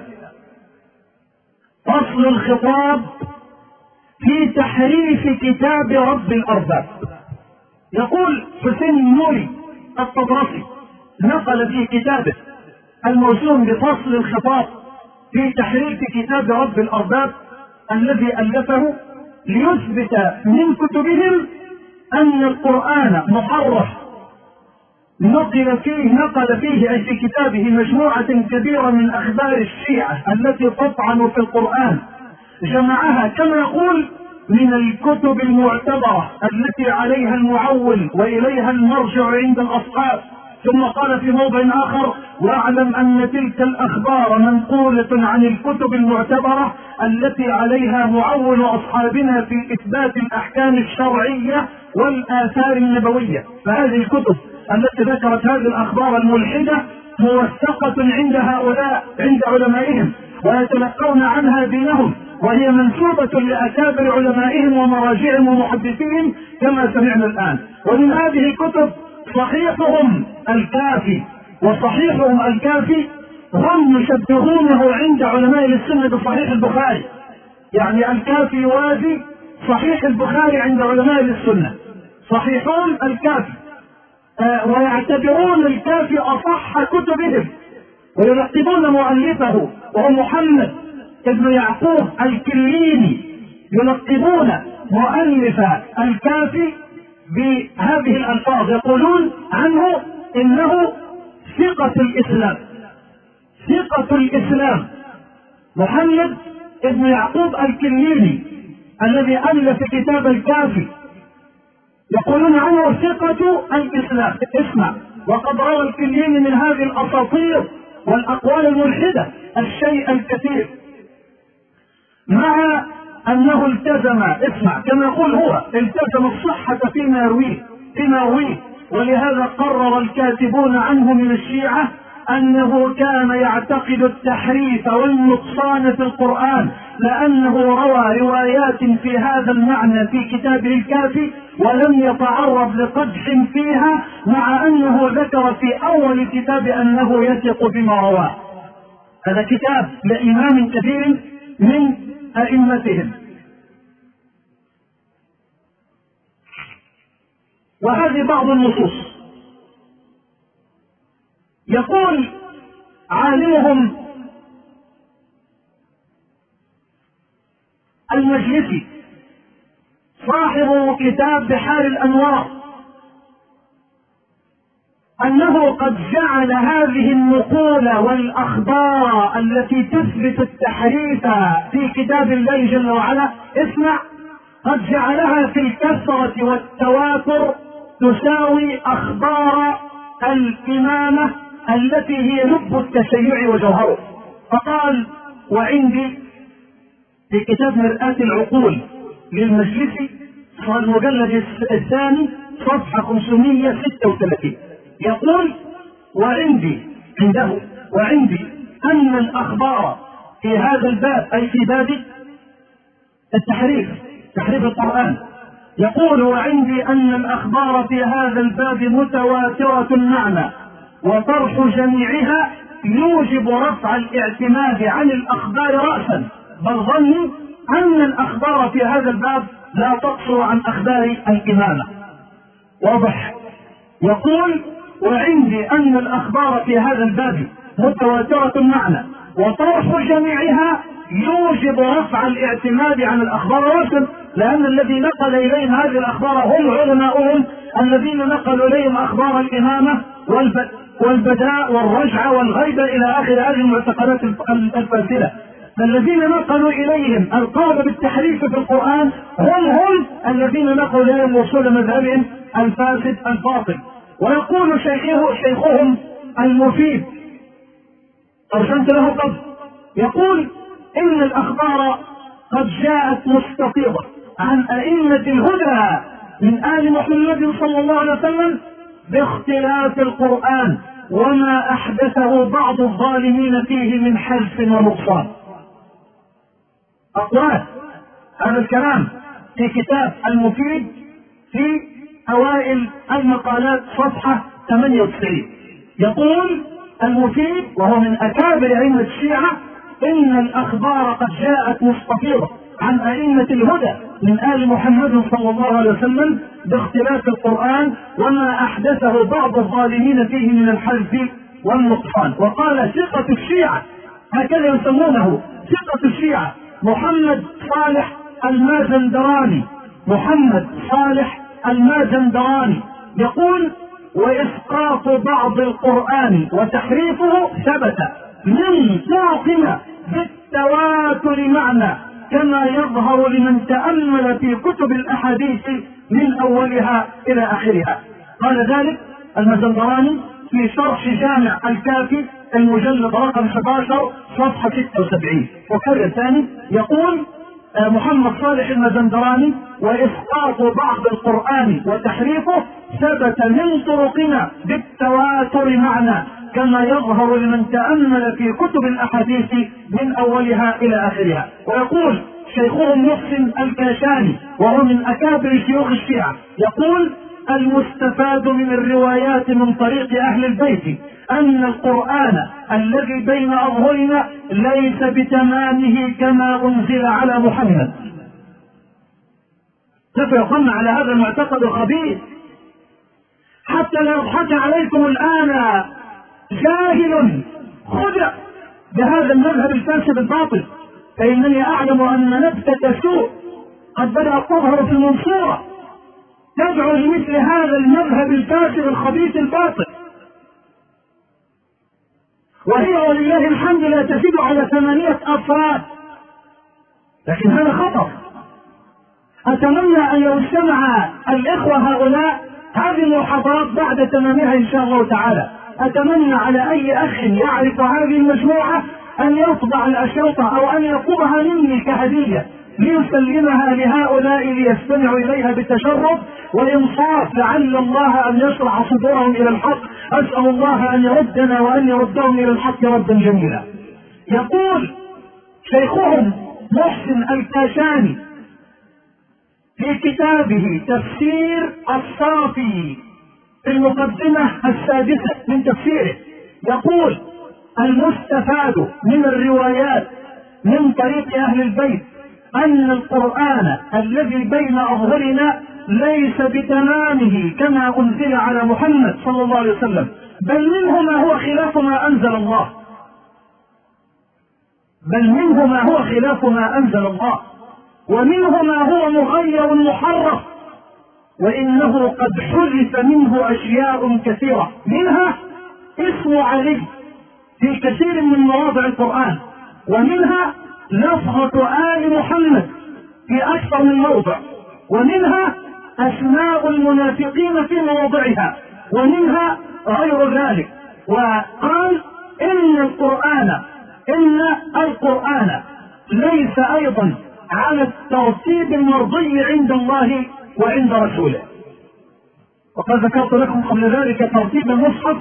فصل الخطاب في تحريف كتاب رب الأرباب. يقول حسين النوري الطبرسي نقل في كتابه الموسوم بفصل الخطاب في تحريف كتاب رب الأرباب الذي ألفه ليثبت من كتبهم أن القرآن محرف. نقل فيه أي في كتابه مجموعة كبيرة من أخبار الشيعة التي تطعن في القرآن، جمعها كما يقول من الكتب المعتبرة التي عليها المعول وإليها المرجع عند الأصحاب. ثم قال في موضع آخر واعلم أن تلك الأخبار منقولة عن الكتب المعتبرة التي عليها معول أصحابنا في إثبات الأحكام الشرعية والآثار النبوية. فهذه الكتب التي ذكرت هذه الأخبار الملحدة موثقة عند هؤلاء عند علمائهم ويتلقون عنها دينهم، وهي منسوبة لأكابر علمائهم ومراجعهم ومحدثيهم كما سمعنا الآن. ومن هذه الكتب صحيحهم الكافي، وصحيحهم الكافي هم يشبهونه عند علماء السنة بصحيح البخاري، يعني الكافي يوازي صحيح البخاري عند علماء السنة، صحيحون الكافي، ويعتبرون الكافي أصح كتبهم ويلقبون مؤلفه وهو محمد ابن يعقوب الكليني، يلقبون مؤلف الكافي بهذه الألفاظ، يقولون عنه إنه ثقة الإسلام، ثقة الإسلام. محمد ابن يعقوب الكليني الذي ألف كتاب الكافي يقولون عنه ثقة الإسلام. اسمع، وقد روى الكليني من هذه الأساطير والأقوال الملحدة الشيء الكثير، مع أنه التزم، اسمع كما يقول هو، التزم الصحة فيما يرويه، ولهذا قرر الكاتبون عنه من الشيعة أنه كان يعتقد التحريف والنقصان في القرآن، لأنه روى روايات في هذا المعنى في كتابه الكافي ولم يتعرض لقدح فيها، مع أنه ذكر في أول كتاب أنه يثق بما رواه. هذا كتاب لإمام كثير من أئمتهم. وهذه بعض النصوص. يقول عالمهم المجلسي صاحب كتاب بحار الأنوار أنه قد جعل هذه النقول والأخبار التي تثبت التحريف في كتاب الله جل وعلا، اسمع، قد جعلها في الكثرة والتواتر تساوي أخبار الإمامة التي هي لب التشيع وجوهره. فقال: وعندي في كتاب مرآة العقول للمجلسي المجلد الثاني صفحة 536 يقول: وعندي أن الأخبار في هذا الباب، أي في باب التحريف، تحريف القرآن، يقول: وعندي أن الأخبار في هذا الباب متواترة المعنى، وطرح جميعها يوجب رفع الاعتماد عن الأخبار رأسا، بل ظني أن الأخبار في هذا الباب لا تقصر عن أخبار الإمامة. واضح؟ يقول: وعندي أن الأخبار في هذا الباب متواترة المعنى، وطرح جميعها يوجب رفع الاعتماد عن الأخبار رأسا، لأن الذي نقل إليهم هذه الأخبار هم علماؤهم الذين نقلوا إليهم أخبار الإمامة والبداء والرجعة والغيبة إلى آخر هذه المعتقدات الفاسدة. فالذين نقلوا إليهم القول بالتحريف في القرآن هم الذين نقلوا إليهم وصول مذهبهم الفاسد الباطل. ويقول شيخهم المفيد، أرسلت له قبل، يقول: إن الأخبار قد جاءت مستفيضة عن أئمة الهدى من آل محمد صلى الله عليه وسلم باختلاف القرآن وما أحدثه بعض الظالمين فيه من حذف ونقصان. أقوال هذا الكلام في كتاب المفيد في أوائل المقالات صفحة 98. يقول المفيد وهو من أكابر أئمة الشيعة: إن الأخبار قد جاءت مستفيضة عن أئمة الهدى من آل محمد صلى الله عليه وسلم باختلاف القرآن وما أحدثه بعض الظالمين فيه من الحذف والنقصان. وقال ثقة الشيعة، هكذا يسمونه ثقة الشيعة، محمد صالح المازندراني، يقول: وإسقاط بعض القرآن وتحريفه ثبت من طرقنا بالتواتر معنى، كما يظهر لمن تأمل في كتب الأحاديث من أولها إلى آخرها. قال ذلك المازندراني في شرح جامع الكافي المجلد رقم 11 صفحة 76. وكرر ثاني يقول محمد صالح المازندراني: وإسقاط بعض القرآن وتحريفه ثبت من طرقنا بالتواتر معنى، كما يظهر لمن تأمل في كتب الأحاديث من أولها إلى آخرها. ويقول شيخهم محسن الكاشاني وهو من أكابر شيوخ الشيعة، يقول: المستفاد من الروايات من طريق أهل البيت أن القرآن الذي بين أظهرنا ليس بتمامه كما أنزل على محمد. كيف يقمنا على هذا المعتقد الخبيث؟ حتى لا يضحك عليكم الآن جاهل خدع بهذا المذهب الفاسد الباطل، فإنني أعلم أن نبتة سوء قد بدأت تظهر في المنصورة تدعو لمثل هذا المذهب الفاسد الخبيث الباطل، وهي ولله الحمد لا تزيد على 8 أفراد، لكن هذا خطر. أتمنى أن لو استمع الإخوة هؤلاء هذه المحاضرات بعد تمامها إن شاء الله تعالى، أتمنى على أي أخ يعرف هذه المجموعة أن يطبع الأشرطة أو أن يطلبها مني كهدية ليسلمها لهؤلاء ليستمعوا إليها بتشرف وإنصاف، لعل الله أن يشرح صدورهم إلى الحق. أسأل الله أن يردنا وأن يردهم إلى الحق ردا جميلا. يقول شيخهم محسن الكاشاني في كتابه تفسير الصافي في المقدمة السادسة من تفسيره، يقول: المستفاد من الروايات من طريق أهل البيت أن القرآن الذي بين أظهرنا ليس بتمامه كما أنزل على محمد صلى الله عليه وسلم، بل منه ما هو خلاف ما أنزل الله، ومنه ما هو مغير محرف، وإنه قد حذف منه أشياء كثيرة، منها اسم علي في كثير من مواضع القرآن، ومنها لفظة آل محمد في أكثر من موضع، ومنها أسماء المنافقين في مواضعها، ومنها غير ذلك. وقال إن القرآن ليس أيضا على الترتيب المرضي عند الله وعند رسوله. وقد ذكرت لكم قبل ذلك ترتيب المصحف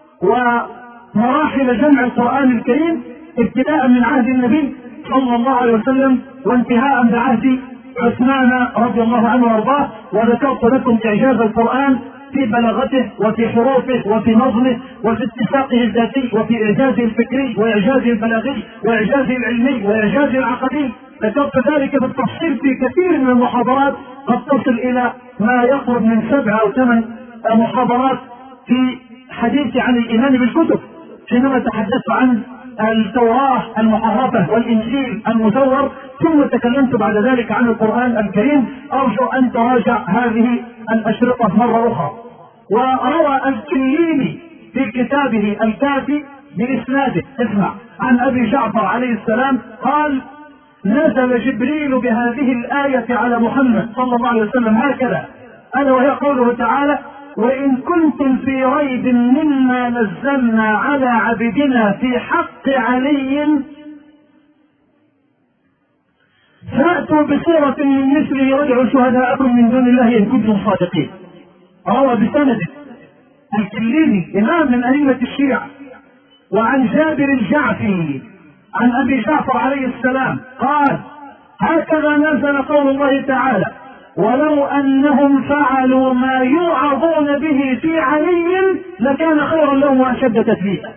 ومراحل جمع القرآن الكريم ابتداء من عهد النبي صلى الله عليه وسلم وانتهاء بعهد عثمان رضي الله عنه وارضاه. وذكرت لكم إعجاز القرآن في بلاغته وفي حروفه وفي نظمه وفي اتساقه الذاتي وفي إعجازه الفكري وإعجازه البلاغي وإعجازه العلمي وإعجازه العقدي. ذكرت ذلك بالتفصيل في كثير من المحاضرات، قد تصل إلى ما يقرب من 7 أو 8 محاضرات في حديثي عن الإيمان بالكتب، حينما تحدثت عن التوراة المحرفة والإنجيل المزور، ثم تكلمت بعد ذلك عن القرآن الكريم. أرجو أن تراجع هذه الأشرطة مرة أخرى. وروى الكليني في كتابه الكافي بإسناده، اسمع، عن أبي جعفر عليه السلام قال: نزل جبريل بهذه الآية على محمد صلى الله عليه وسلم هكذا، ألا وهي قوله تعالى: وإن كنتم في ريب مما نزلنا على عبدنا في حق علي فأتوا بصورة من مثله وادعوا شهداءكم من دون الله إن كنتم صادقين. روى بسند الكليني إمام من أئمة الشيعة. وعن جابر الجعفي عن أبي جعفر عليه السلام قال: هكذا نزل قول الله تعالى: ولو أنهم فعلوا ما يوعظون به في علي لكان خيرا لهم وأشد تثبيتا.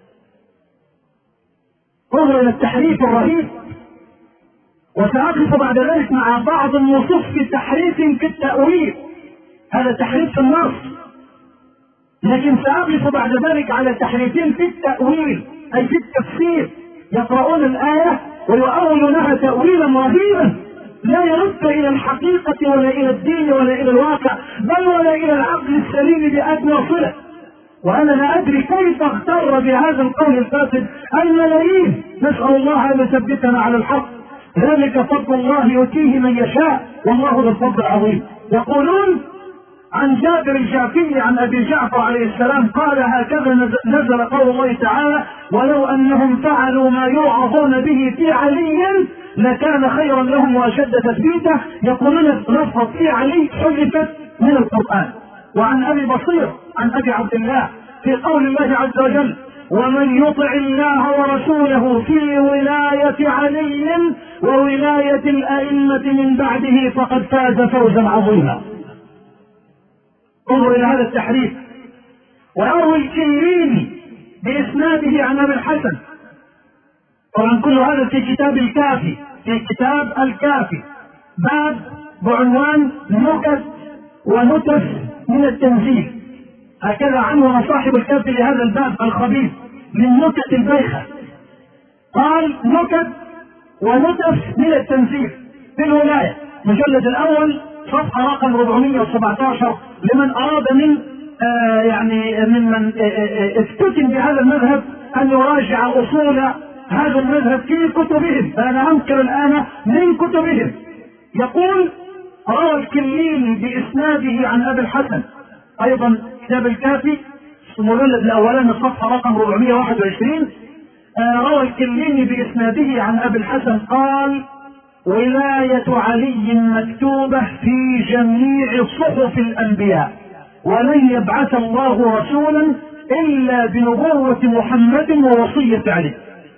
انظر إلى التحريف الرهيب. وسأقف بعد ذلك مع بعض النصوص في تحريف في التأويل، هذا تحريف في النص، لكن سأقف بعد ذلك على تحريفين في التأويل أي في التفسير. يقرؤون الآية ويؤولونها تأويلا رهيبا لا يرد إلى الحقيقة ولا إلى الدين ولا إلى الواقع، بل ولا إلى العقل السليم بأدنى صلة. وأنا لا أدري كيف اغتر بهذا القول الفاسد الملايين. نسأل الله أن يثبتنا على الحق، ذلك فضل الله يؤتيه من يشاء والله ذو الفضل العظيم. يقولون عن جابر الجعفي عن أبي جعفر عليه السلام قال: هكذا نزل قول الله تعالى: ولو أنهم فعلوا ما يوعظون به في علي لكان خيرا لهم وأشد تثبيتا. يقولون لفظ في علي حذفت من القرآن. وعن أبي بصير عن أبي عبد الله في قول الله عز وجل: ومن يطع الله ورسوله في ولاية علي وولاية الأئمة من بعده فقد فاز فوزا عظيما. انظر إلى هذا التحريف. ويروي الكليني بإسناده عن أبي الحسن، طبعا كل هذا في كتاب الكافي، في كتاب الكافي باب بعنوان نكت ونتف من التنزيل، هكذا عنه صاحب الكافي لهذا الباب الخبيث من نكت البيخة. قال: نكت ونتف من التنزيل في الولاية، مجلد الأول صفحة رقم 417 لمن أراد ممن افتتن بهذا المذهب أن يراجع أصول هذا المذهب في كتبهم، فأنا أنكر الآن من كتبهم. يقول: روى الكليني بإسناده عن أبي الحسن، أيضا كتاب الكافي المجلد الأولاني الصفحة رقم 421، روى الكليني بإسناده عن أبي الحسن قال: ولاية علي مكتوبة في جميع صحف الأنبياء، ولن يبعث الله رسولا إلا بنبوة محمد ووصية علي.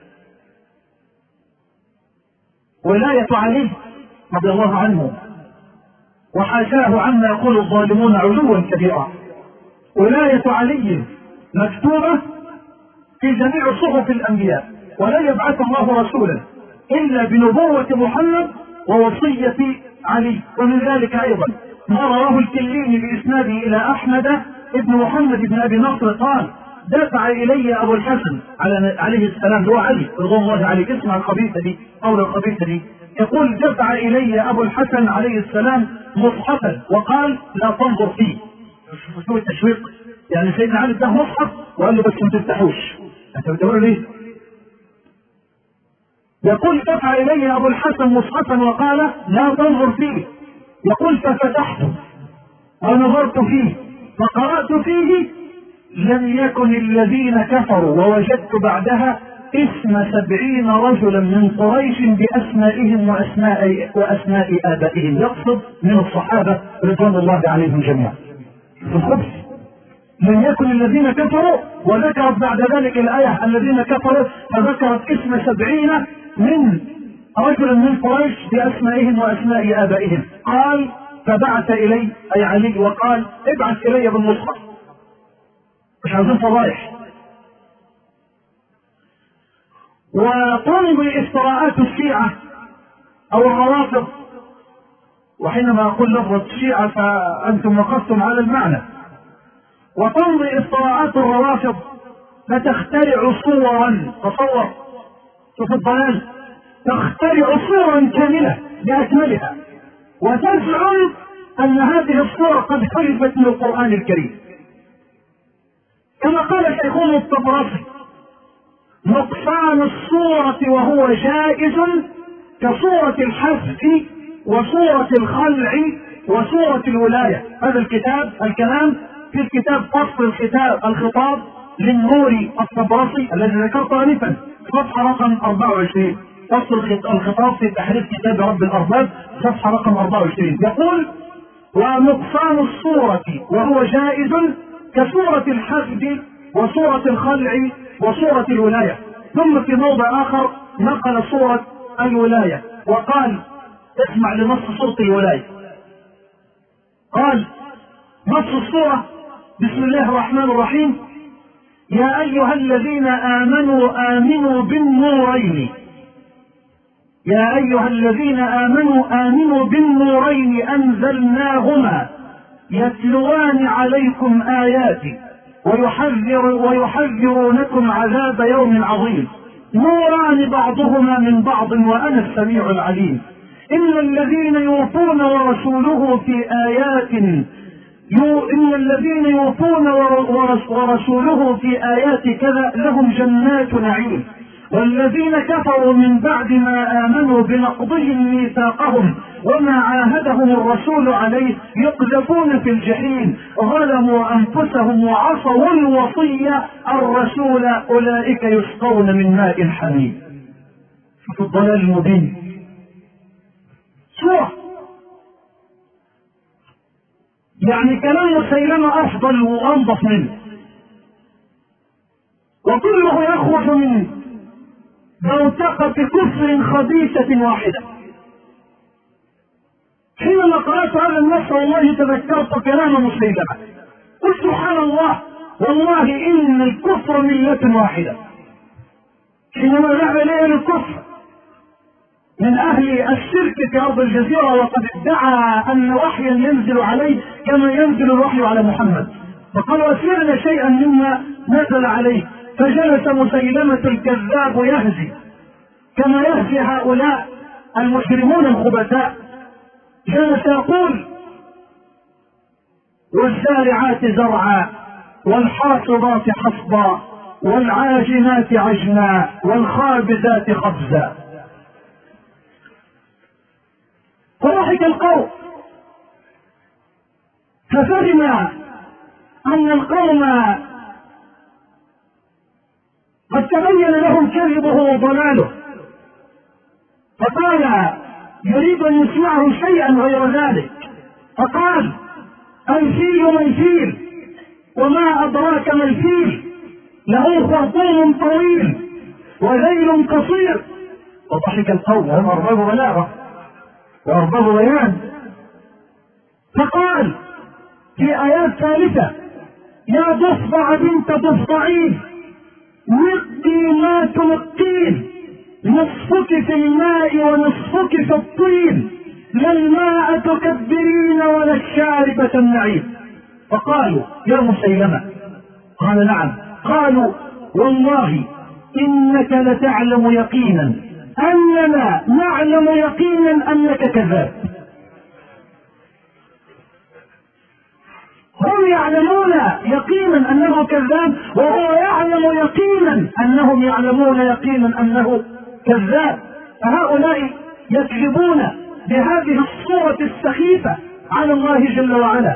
ولاية علي رضي الله عنه وحاشاه عما يقول الظالمون علوا كبيرا. ولاية علي مكتوبة في جميع صحف الأنبياء، ولن يبعث الله رسولا إلا بنبوة محمد ووصية علي. ومن ذلك أيضا ما رواه الكليني بإسناده إلى أحمد ابن محمد بن أبي نصر قال: دفع إلي أبو الحسن عليه السلام، هو علي رضوان الله عليه، اسمع الخبيثة دي، قول الخبيثة دي، يقول: دفع إلي أبو الحسن عليه السلام مصحفا وقال: لا تنظر فيه. شوفوا التشويق، يعني سيدنا علي ده مصحف وقال له: بس ما تفتحوش. أنت بتقول ليه؟ يقول: دفع إلي أبو الحسن مصحفا وقال: لا تنظر فيه. يقول: ففتحته ونظرت فيه فقرأت فيه: لم يكن الذين كفروا ووجدت بعدها اسم 70 رجلا من قريش بأسمائهم وأسماء آبائهم، يقصد من الصحابة رضوان الله عليهم جميعا في الخبز. لم يكن الذين كفروا، وذكرت بعد ذلك الآية الذين كفروا، فذكرت اسم 70 من رجل من قريش بأسمائهم وأسماء آبائهم. قال: فبعث إلي أي علي وقال: ابعث إلي بالمصحف، مش عايزين فضايح. وتنظر افتراءات الشيعة أو الروافض، وحينما أقول لفظة الشيعة فأنتم وقفتم على المعنى. وتنظر افتراءات الروافض فتخترع صورا، تصور شوف الضلال، تخترع صورا كاملة بأكملها، وتزعم أن هذه الصورة قد حرفت من القرآن الكريم. كما قال شيخنا الطبرسي: نقصان الصورة وهو جائز كصورة الحذف وصورة الخلع وصورة الولاية. هذا الكلام في الكتاب فصل الخطاب للنوري الطبرسي الذي ذكرته آنفا، صفحة رقم 24، فصل الخطاب في تحريف كتاب رب الأرباب، صفحة رقم 24، يقول: ونقصان الصورة وهو جائز كصورة الحذف وصورة الخلع وصورة الولاية. ثم في موضع آخر نقل صورة الولاية وقال: اسمع لنص صورة الولاية. قال نص الصورة: بسم الله الرحمن الرحيم: يا أيها الذين آمنوا آمنوا بالنورين، يا أيها الذين آمنوا بالنورين أنزلناهما يتلوان عليكم آياتي ويحذرونكم عذاب يوم عظيم، نوران بعضهما من بعض وأنا السميع العليم. إن الذين يوفون ورسوله في آيات كذا لهم جنات نعيم، والذين كفروا من بعد ما آمنوا بنقضهم ميثاقهم وما عاهدهم الرسول عليه يقذفون في الجحيم، ظلموا أنفسهم وعصوا الوصية الرسول أولئك يسقون من ماء حميم. شوف الضلال المبين. سورة يعني كلام مسيلمة أفضل وأنظف منه، وكله يخرج من بوتقة كفر خبيثة واحدة. حينما قرأت هذا النص والله تذكرت كلام مسيلمة، قلت سبحان الله، والله إن الكفر ملة واحدة. حينما ذهب إليه الكفر من أهل الشرك في أرض الجزيرة وقد ادعى أن وحيا ينزل عليه كما ينزل الوحي على محمد، فقالوا أسمعنا شيئا مما نزل عليه، فجلس مسيلمة الكذاب يهزي كما يهزي هؤلاء المجرمون الخبثاء، جلس يقول: والزارعات زرعا والحاصبات حصبا والعاجنات عجنا والخابزات خبزا. فضحك القوم ففهم أن القوم قد تبين لهم كذبه وضلاله، فقال يريد أن يسمعه شيئا غير ذلك، فقال الفيل ما الفيل وما أدراك ما الفيل، له خرطوم طويل وذيل قصير. وضحك القوم وهم أرباب بلاغة وأرباب بيان. فقال في آيات ثالثة يا ضفدع بنت ضفدعين نقي ما تنقين، نصفك في الماء ونصفك في الطين، لا الماء تكبرين ولا الشارب تمنعين. فقالوا يا مسيلمة، قال نعم. قالوا والله إنك لتعلم يقينا أننا نعلم يقينا أنك كذاب. هم يعلمون يقينا أنه كذاب وهو يعلم يقينا أنهم يعلمون يقينا أنه كذاب. فهؤلاء يكذبون بهذه الصورة السخيفة على الله جل وعلا،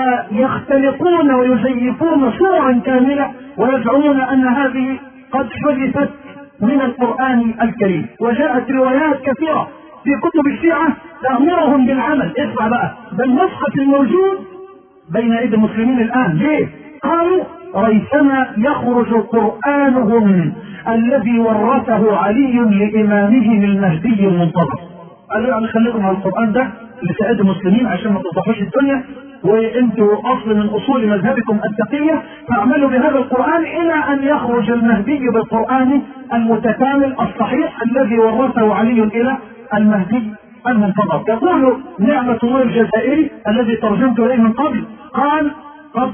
ويختلقون ويزيفون صورا كاملة ويزعمون أن هذه قد حذفت من القرآن الكريم. وجاءت روايات كثيرة في كتب الشيعة تأمرهم بالعمل. اسمع بقى، بالمصحف الموجود بين ايدي المسلمين الان. ليه؟ قالوا ريثما يخرج قرآنهم الذي ورثه علي لامامهم المهدي المنتظر. قالوا يعني خليكم على القرآن ده لسائد المسلمين عشان ما تصبحوش الدنيا، وانتوا اصل من اصول مذهبكم التقية، فاعملوا بهذا القرآن الى ان يخرج المهدي بالقرآن المتكامل الصحيح الذي ورثه علي الى المهدي المنتظر. يقول نعمة الله الجزائري الذي ترجمت اليه من قبل، قال قد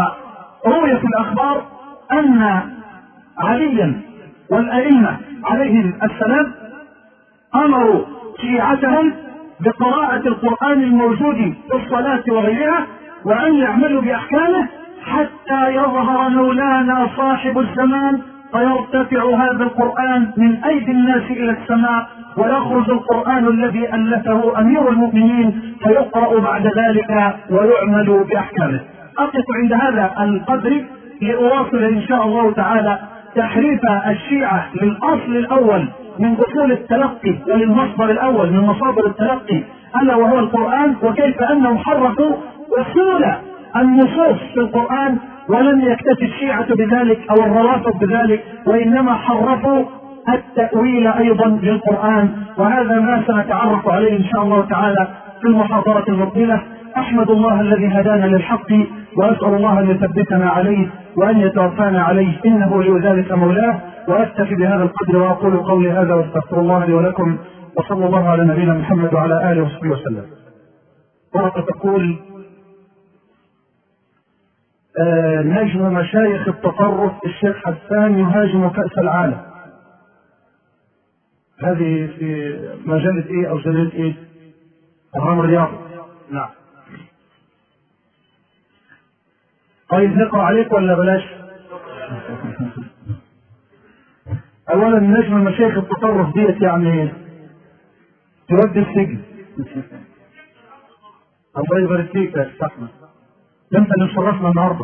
روي في الاخبار ان عليا والائمة عليهم السلام امروا شيعتهم بقراءة القرآن الموجود في الصلاة وغيرها، وان يعملوا باحكامه حتى يظهر مولانا صاحب الزمان فيرتفع هذا القرآن من ايدي الناس الى السماء، ويخرج القرآن الذي ألفه أمير المؤمنين فيقرأ بعد ذلك ويعمل بأحكامه. أقف عند هذا القدر لأواصل إن شاء الله تعالى تحريف الشيعة للأصل الأول من أصول التلقي وللمصدر الأول من مصادر التلقي ألا وهو القرآن، وكيف أنهم حرفوا أصول النصوص في القرآن، ولم يكتفي الشيعة بذلك أو الروافض بذلك، وإنما حرفوا التأويل أيضا للقرآن. وهذا ما سنتعرف عليه إن شاء الله تعالى في المحاضرة المقبلة. أحمد الله الذي هدانا للحق، وأسأل الله أن يثبتنا عليه وأن يتوفانا عليه، إنه ولي ذلك مولاه. وأكتفي بهذا القدر وأقول قولي هذا واستغفر الله لي ولكم، وصلى الله على نبينا محمد وعلى آله وصحبه وسلم. ورقة تقول نجم مشايخ التطرف الشيخ حسان يهاجم كأس العالم. هذه في مجلة ايه او جريدة ايه؟ اهرام الرياض. نعم. طيب نقرأ عليك ولا بلاش؟ اولا نجم مشايخ التطرف ديت يعني تودي السجن. الله يبارك فيك يا استاذ احمد، انت اللي شرفنا النهارده.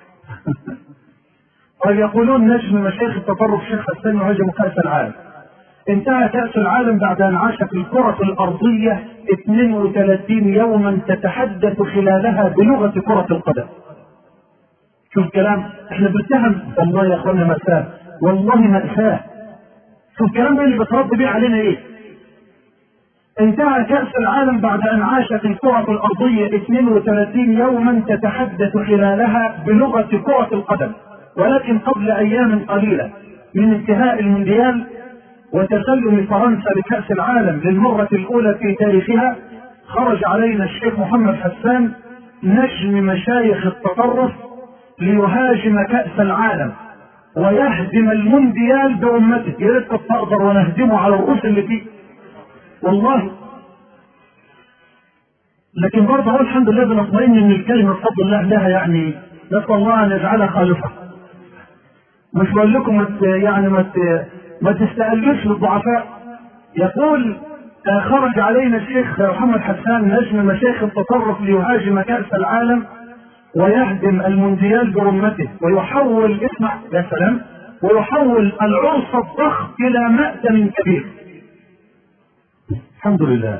طيب يقولون نجم مشايخ التطرف الشيخ حسان يهاجم كأس العالم. انتهى كأس العالم بعد ان عاشت الكرة الارضية 32 يوما تتحدث خلالها بلغة كرة القدم. شوف كلام، احنا بنتهم والله يا اخوانا مأساة، والله مأساة. شوف الكلام ده اللي بترد بيه علينا ايه؟ انتهى كأس العالم بعد ان عاشت الكرة الارضية 32 يوما تتحدث خلالها بلغة كرة القدم، ولكن قبل ايام قليلة من انتهاء المونديال وتسلم فرنسا لكأس العالم للمرة الأولى في تاريخها، خرج علينا الشيخ محمد حسان نجم مشايخ التطرف ليهاجم كأس العالم ويهدم المونديال بأمته. يا ريت تقدر ونهدمه على الرؤوس اللي فيه. والله لكن برضه هو الحمد لله بنطمئن ان الكلمه بفضل الله لها يعني نسال الله ان يجعلها خالصه. مش بقول لكم ما تستقلوش للضعفاء. يقول خرج علينا الشيخ محمد حسان نجم مشايخ التطرف ليهاجم كأس العالم ويهدم المونديال برمته ويحول اسمع يا سلام ويحول العرس الضخم الى مأتم كبير. الحمد لله.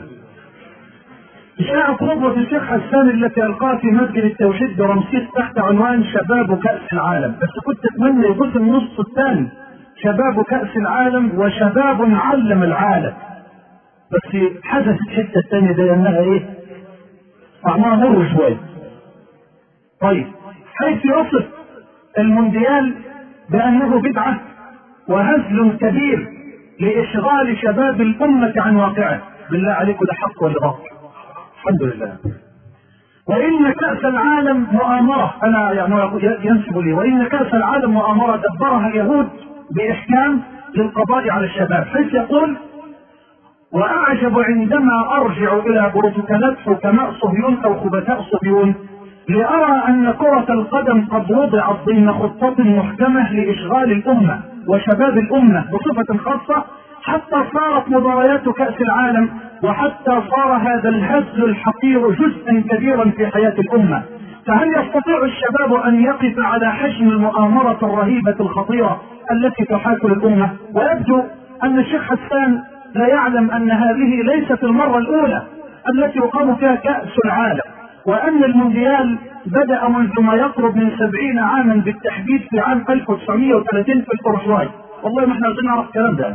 جاء خطبة الشيخ حسان التي ألقاها في مسجد التوحيد برمسيس تحت عنوان شباب كأس العالم، بس كنت أتمنى يكون في النص الثاني شباب كأس العالم وشباب علم العالم، بس حدث الحتة الثانية دي أنها إيه؟ طعمها مر شوية. طيب حيث يصف المونديال بأنه بدعة وهزل كبير لإشغال شباب الأمة عن واقعه، بالله عليكم ده حق ولا باطل؟ الحمد لله. وإن كأس العالم مؤامرة، أنا يعني ينسب لي، وإن كأس العالم مؤامرة دبرها اليهود بإحكام للقضاء على الشباب، حيث يقول: وأعجب عندما أرجع إلى بروتوكولات حكماء صهيون أو خبثاء صهيون لأرى أن كرة القدم قد وضعت ضمن خطة محكمة لإشغال الأمة وشباب الأمة بصفة خاصة، حتى صارت مباريات كأس العالم وحتى صار هذا الهزل الحقير جزءا كبيرا في حياة الأمة. فهل يستطيع الشباب أن يقف على حجم المؤامرة الرهيبة الخطيرة التي تحاكل الأمة؟ ويبدو أن الشيخ حسان لا يعلم أن هذه ليست المرة الأولى التي يقام فيها كأس العالم، وأن المونديال بدأ منذ ما يقرب من 70 عاما بالتحديد في عام 1930 في الأوروغواي. والله ما احنا عايزين نعرف الكلام ده.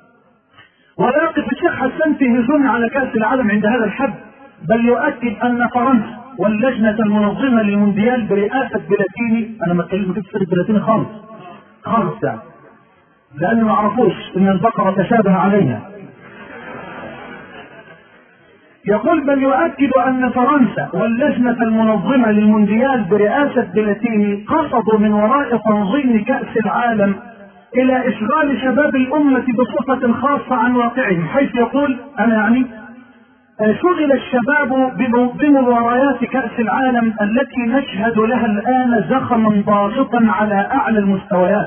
ولا يقف الشيخ حسان في هجوم على كأس العالم عند هذا الحد، بل يؤكد أن فرنسا واللجنة المنظمة للمونديال برئاسة بلاتيني، أنا ما اتكلمت في بلاتيني خالص يعني، لأن ما عرفوش إن البقرة تشابه علينا. يقول: بل يؤكد أن فرنسا واللجنة المنظمة للمونديال برئاسة بلاتيني قصدوا من وراء تنظيم كأس العالم إلى إشغال شباب الأمة بصفة خاصة عن واقعهم، حيث يقول: أنا يعني شغل الشباب بمباريات كأس العالم التي نشهد لها الآن زخما ضاغطا على أعلى المستويات.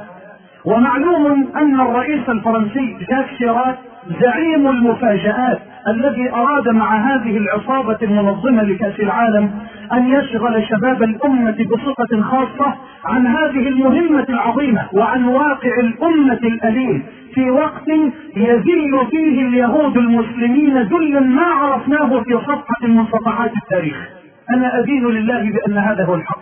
ومعلوم أن الرئيس الفرنسي جاك شيراك زعيم المفاجآت الذي أراد مع هذه العصابة المنظمة لكأس العالم أن يشغل شباب الأمة بصفة خاصة عن هذه المهمة العظيمة وعن واقع الأمة الأليم في وقت يذل فيه اليهود المسلمين ذلا ما عرفناه في صفحة من صفحات التاريخ. أنا أدين لله بأن هذا هو الحق،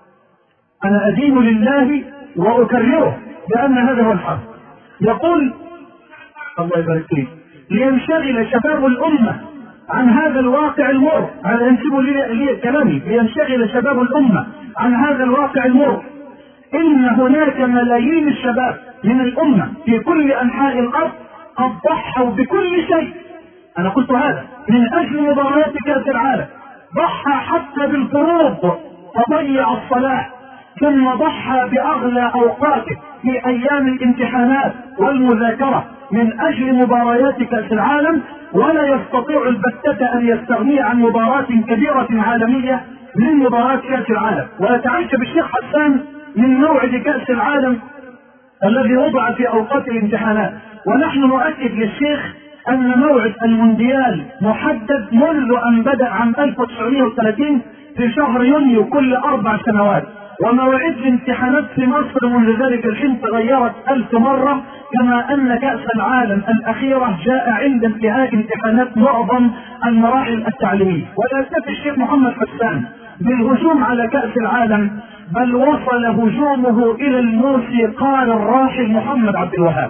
أنا أدين لله وأكرره بأن هذا هو الحق. يقول الله يبارك فيك: لينشغل شباب الأمة عن هذا الواقع المر، هذا ينسب لي كلامي، لينشغل شباب الأمة عن هذا الواقع المر. إن هناك ملايين الشباب من الأمة في كل أنحاء الأرض قد ضحوا بكل شيء، أنا قلت هذا، من أجل مباريات كأس العالم، ضحى حتى بالفروض وضيع الصلاة، ثم ضحى بأغلى أوقاته في أيام الامتحانات والمذاكرة من أجل مباريات كأس العالم، ولا يستطيع البتة أن يستغني عن مباراة كبيرة عالمية من مباراة كأس العالم. ويتعجب الشيخ حسان من موعد كأس العالم الذي وضع في أوقات الامتحانات، ونحن نؤكد للشيخ أن موعد المونديال محدد منذ أن بدأ عام 1930 في شهر يونيو كل 4 سنوات، ومواعيد الامتحانات في مصر منذ ذلك الحين تغيرت 1000 مرة، كما أن كأس العالم الأخيرة جاء عند انتهاء امتحانات معظم المراحل التعليمية. ولا يكتفي الشيخ محمد حسان بالهجوم على كأس العالم، بل وصل هجومه إلى الموسيقار الراحل محمد عبد الوهاب،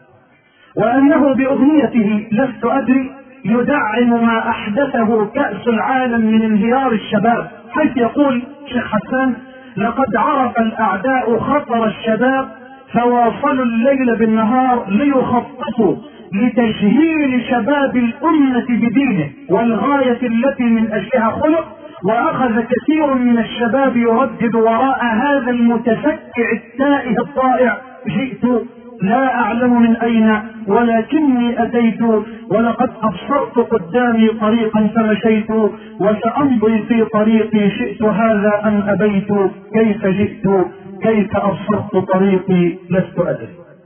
وأنه بأغنيته لست أدري يدعم ما أحدثه كأس العالم من انهيار الشباب، حيث يقول شيخ حسان: لقد عرف الأعداء خطر الشباب فواصلوا الليل بالنهار ليخططوا لتجهيل شباب الأمة بدينه والغاية التي من أجلها خلق، وأخذ كثير من الشباب يردد وراء هذا المتفكع التائه الضائع: جئت لا أعلم من أين ولكني أتيت ولقد أبصرت قدامي طريقا فمشيت وسأمضي في طريقي شئت هذا أم أبيت كيف جئت كيف أبصرت طريقي لست أدري.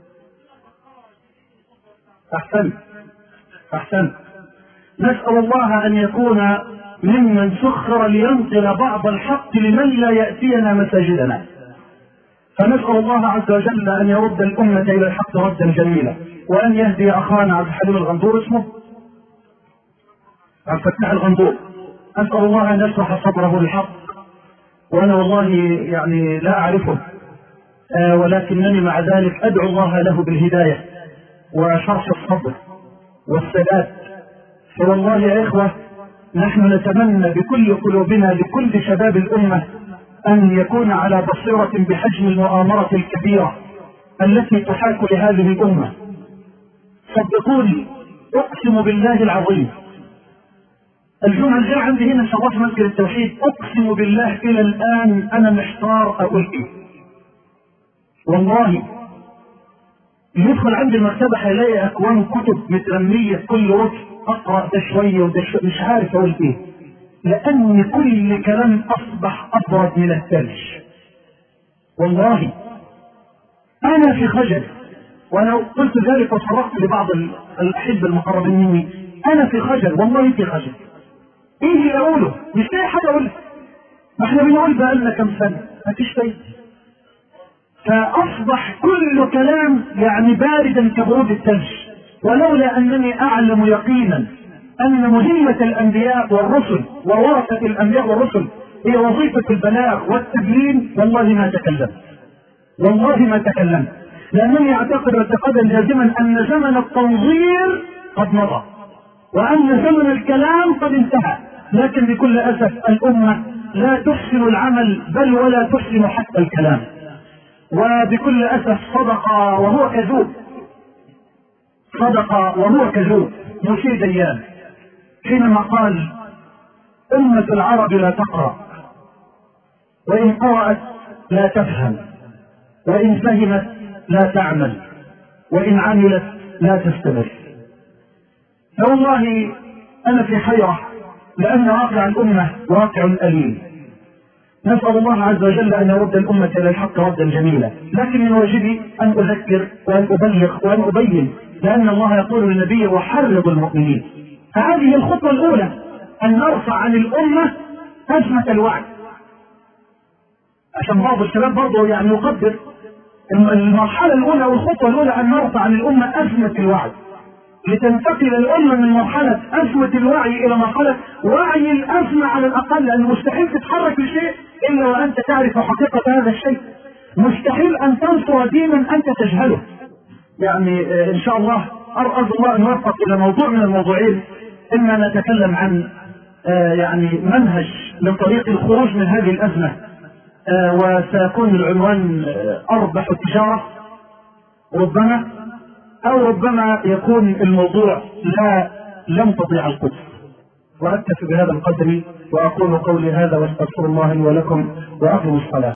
أحسن. نسأل الله أن يكون ممن سخر لينقل بعض الحق لمن لا يأتينا مساجدنا، فنسأل الله عز وجل أن يرد الأمة إلى الحق ردا جميلا، وأن يهدي أخانا عبد الحليم الغندور، اسمه عبد الفتاح الغندور، أسأل الله أن يشرح صدره للحق، وأنا والله يعني لا أعرفه، ولكنني مع ذلك أدعو الله له بالهداية وشرح الصدر والسداد. فوالله يا إخوة نحن نتمنى بكل قلوبنا لكل شباب الأمة أن يكون على بصيرة بحجم المؤامرة الكبيرة التي تحاك لهذه الأمة. صدقوني أقسم بالله العظيم، الجمعة الجاية عندي هنا إن شاء الله في مسجد التوحيد، أقسم بالله إلى الآن أنا محتار أقول إيه. والله يدخل عندي المكتبة هيلاقي أكوان كتب مترمية في كل ركن، أقرأ ده شوية وده شوية، مش عارف أقول إيه، لأن كل كلام أصبح أبرد من الثلج. والله أنا في خجل، وأنا قلت ذلك وصرحت لبعض الأحبة المقربين مني، أنا في خجل، والله في خجل. إيه اللي أقوله؟ مش لاقي حاجة أقولها، ما إحنا بنقول بقالنا كم سنة مفيش فايدة. فأصبح كل كلام يعني باردا كبرود الثلج، ولولا أنني أعلم يقينا أن مهمة الأنبياء والرسل وورثة الأنبياء والرسل هي وظيفة البلاغ والتبيين والله ما تكلمت، لأنني أعتقد اعتقادا جازما أن زمن التنظير قد مضى، وأن زمن الكلام قد انتهى. لكن بكل أسف الأمة لا تحسن العمل بل ولا تحسن حتى الكلام، وبكل أسف صدق وهو كذوب موسى ديان حينما قال: أمة العرب لا تقرأ، وإن قرأت لا تفهم، وإن فهمت لا تعمل، وإن عملت لا تستمر. فوالله أنا في حيرة، لأن واقع الأمة واقع أليم. نسأل الله عز وجل أن يرد الأمة إلى الحق ردا جميلا، لكن من واجبي أن أذكر وأن أبلغ وأن أبين، لأن الله يقول للنبي: وحرض المؤمنين. فهذه الخطوة الأولى، أن نرفع عن الأمة أزمة الوعي، عشان بعض الشباب برضه يعني يقدر المرحلة الأولى والخطوة الأولى أن نرفع عن الأمة أزمة الوعي، لتنتقل الأمة من مرحلة أزمة الوعي إلى مرحلة وعي الأزمة على الأقل، لأن مستحيل تتحرك لشيء إلا وأنت تعرف حقيقة هذا الشيء، مستحيل أن تنصر دينا أنت تجهله. يعني إن شاء الله أرجو الله أن نوفق إلى موضوع من الموضوعين، إما نتكلم عن يعني منهج لطريق الخروج من هذه الأزمة، وسيكون العنوان أربح التجارة ربما، أو ربما يكون الموضوع لم تضيع القدس. وأكتفي بهذا القدر وأقول قولي هذا، واستغفر الله لي ولكم، وأقم الصلاة.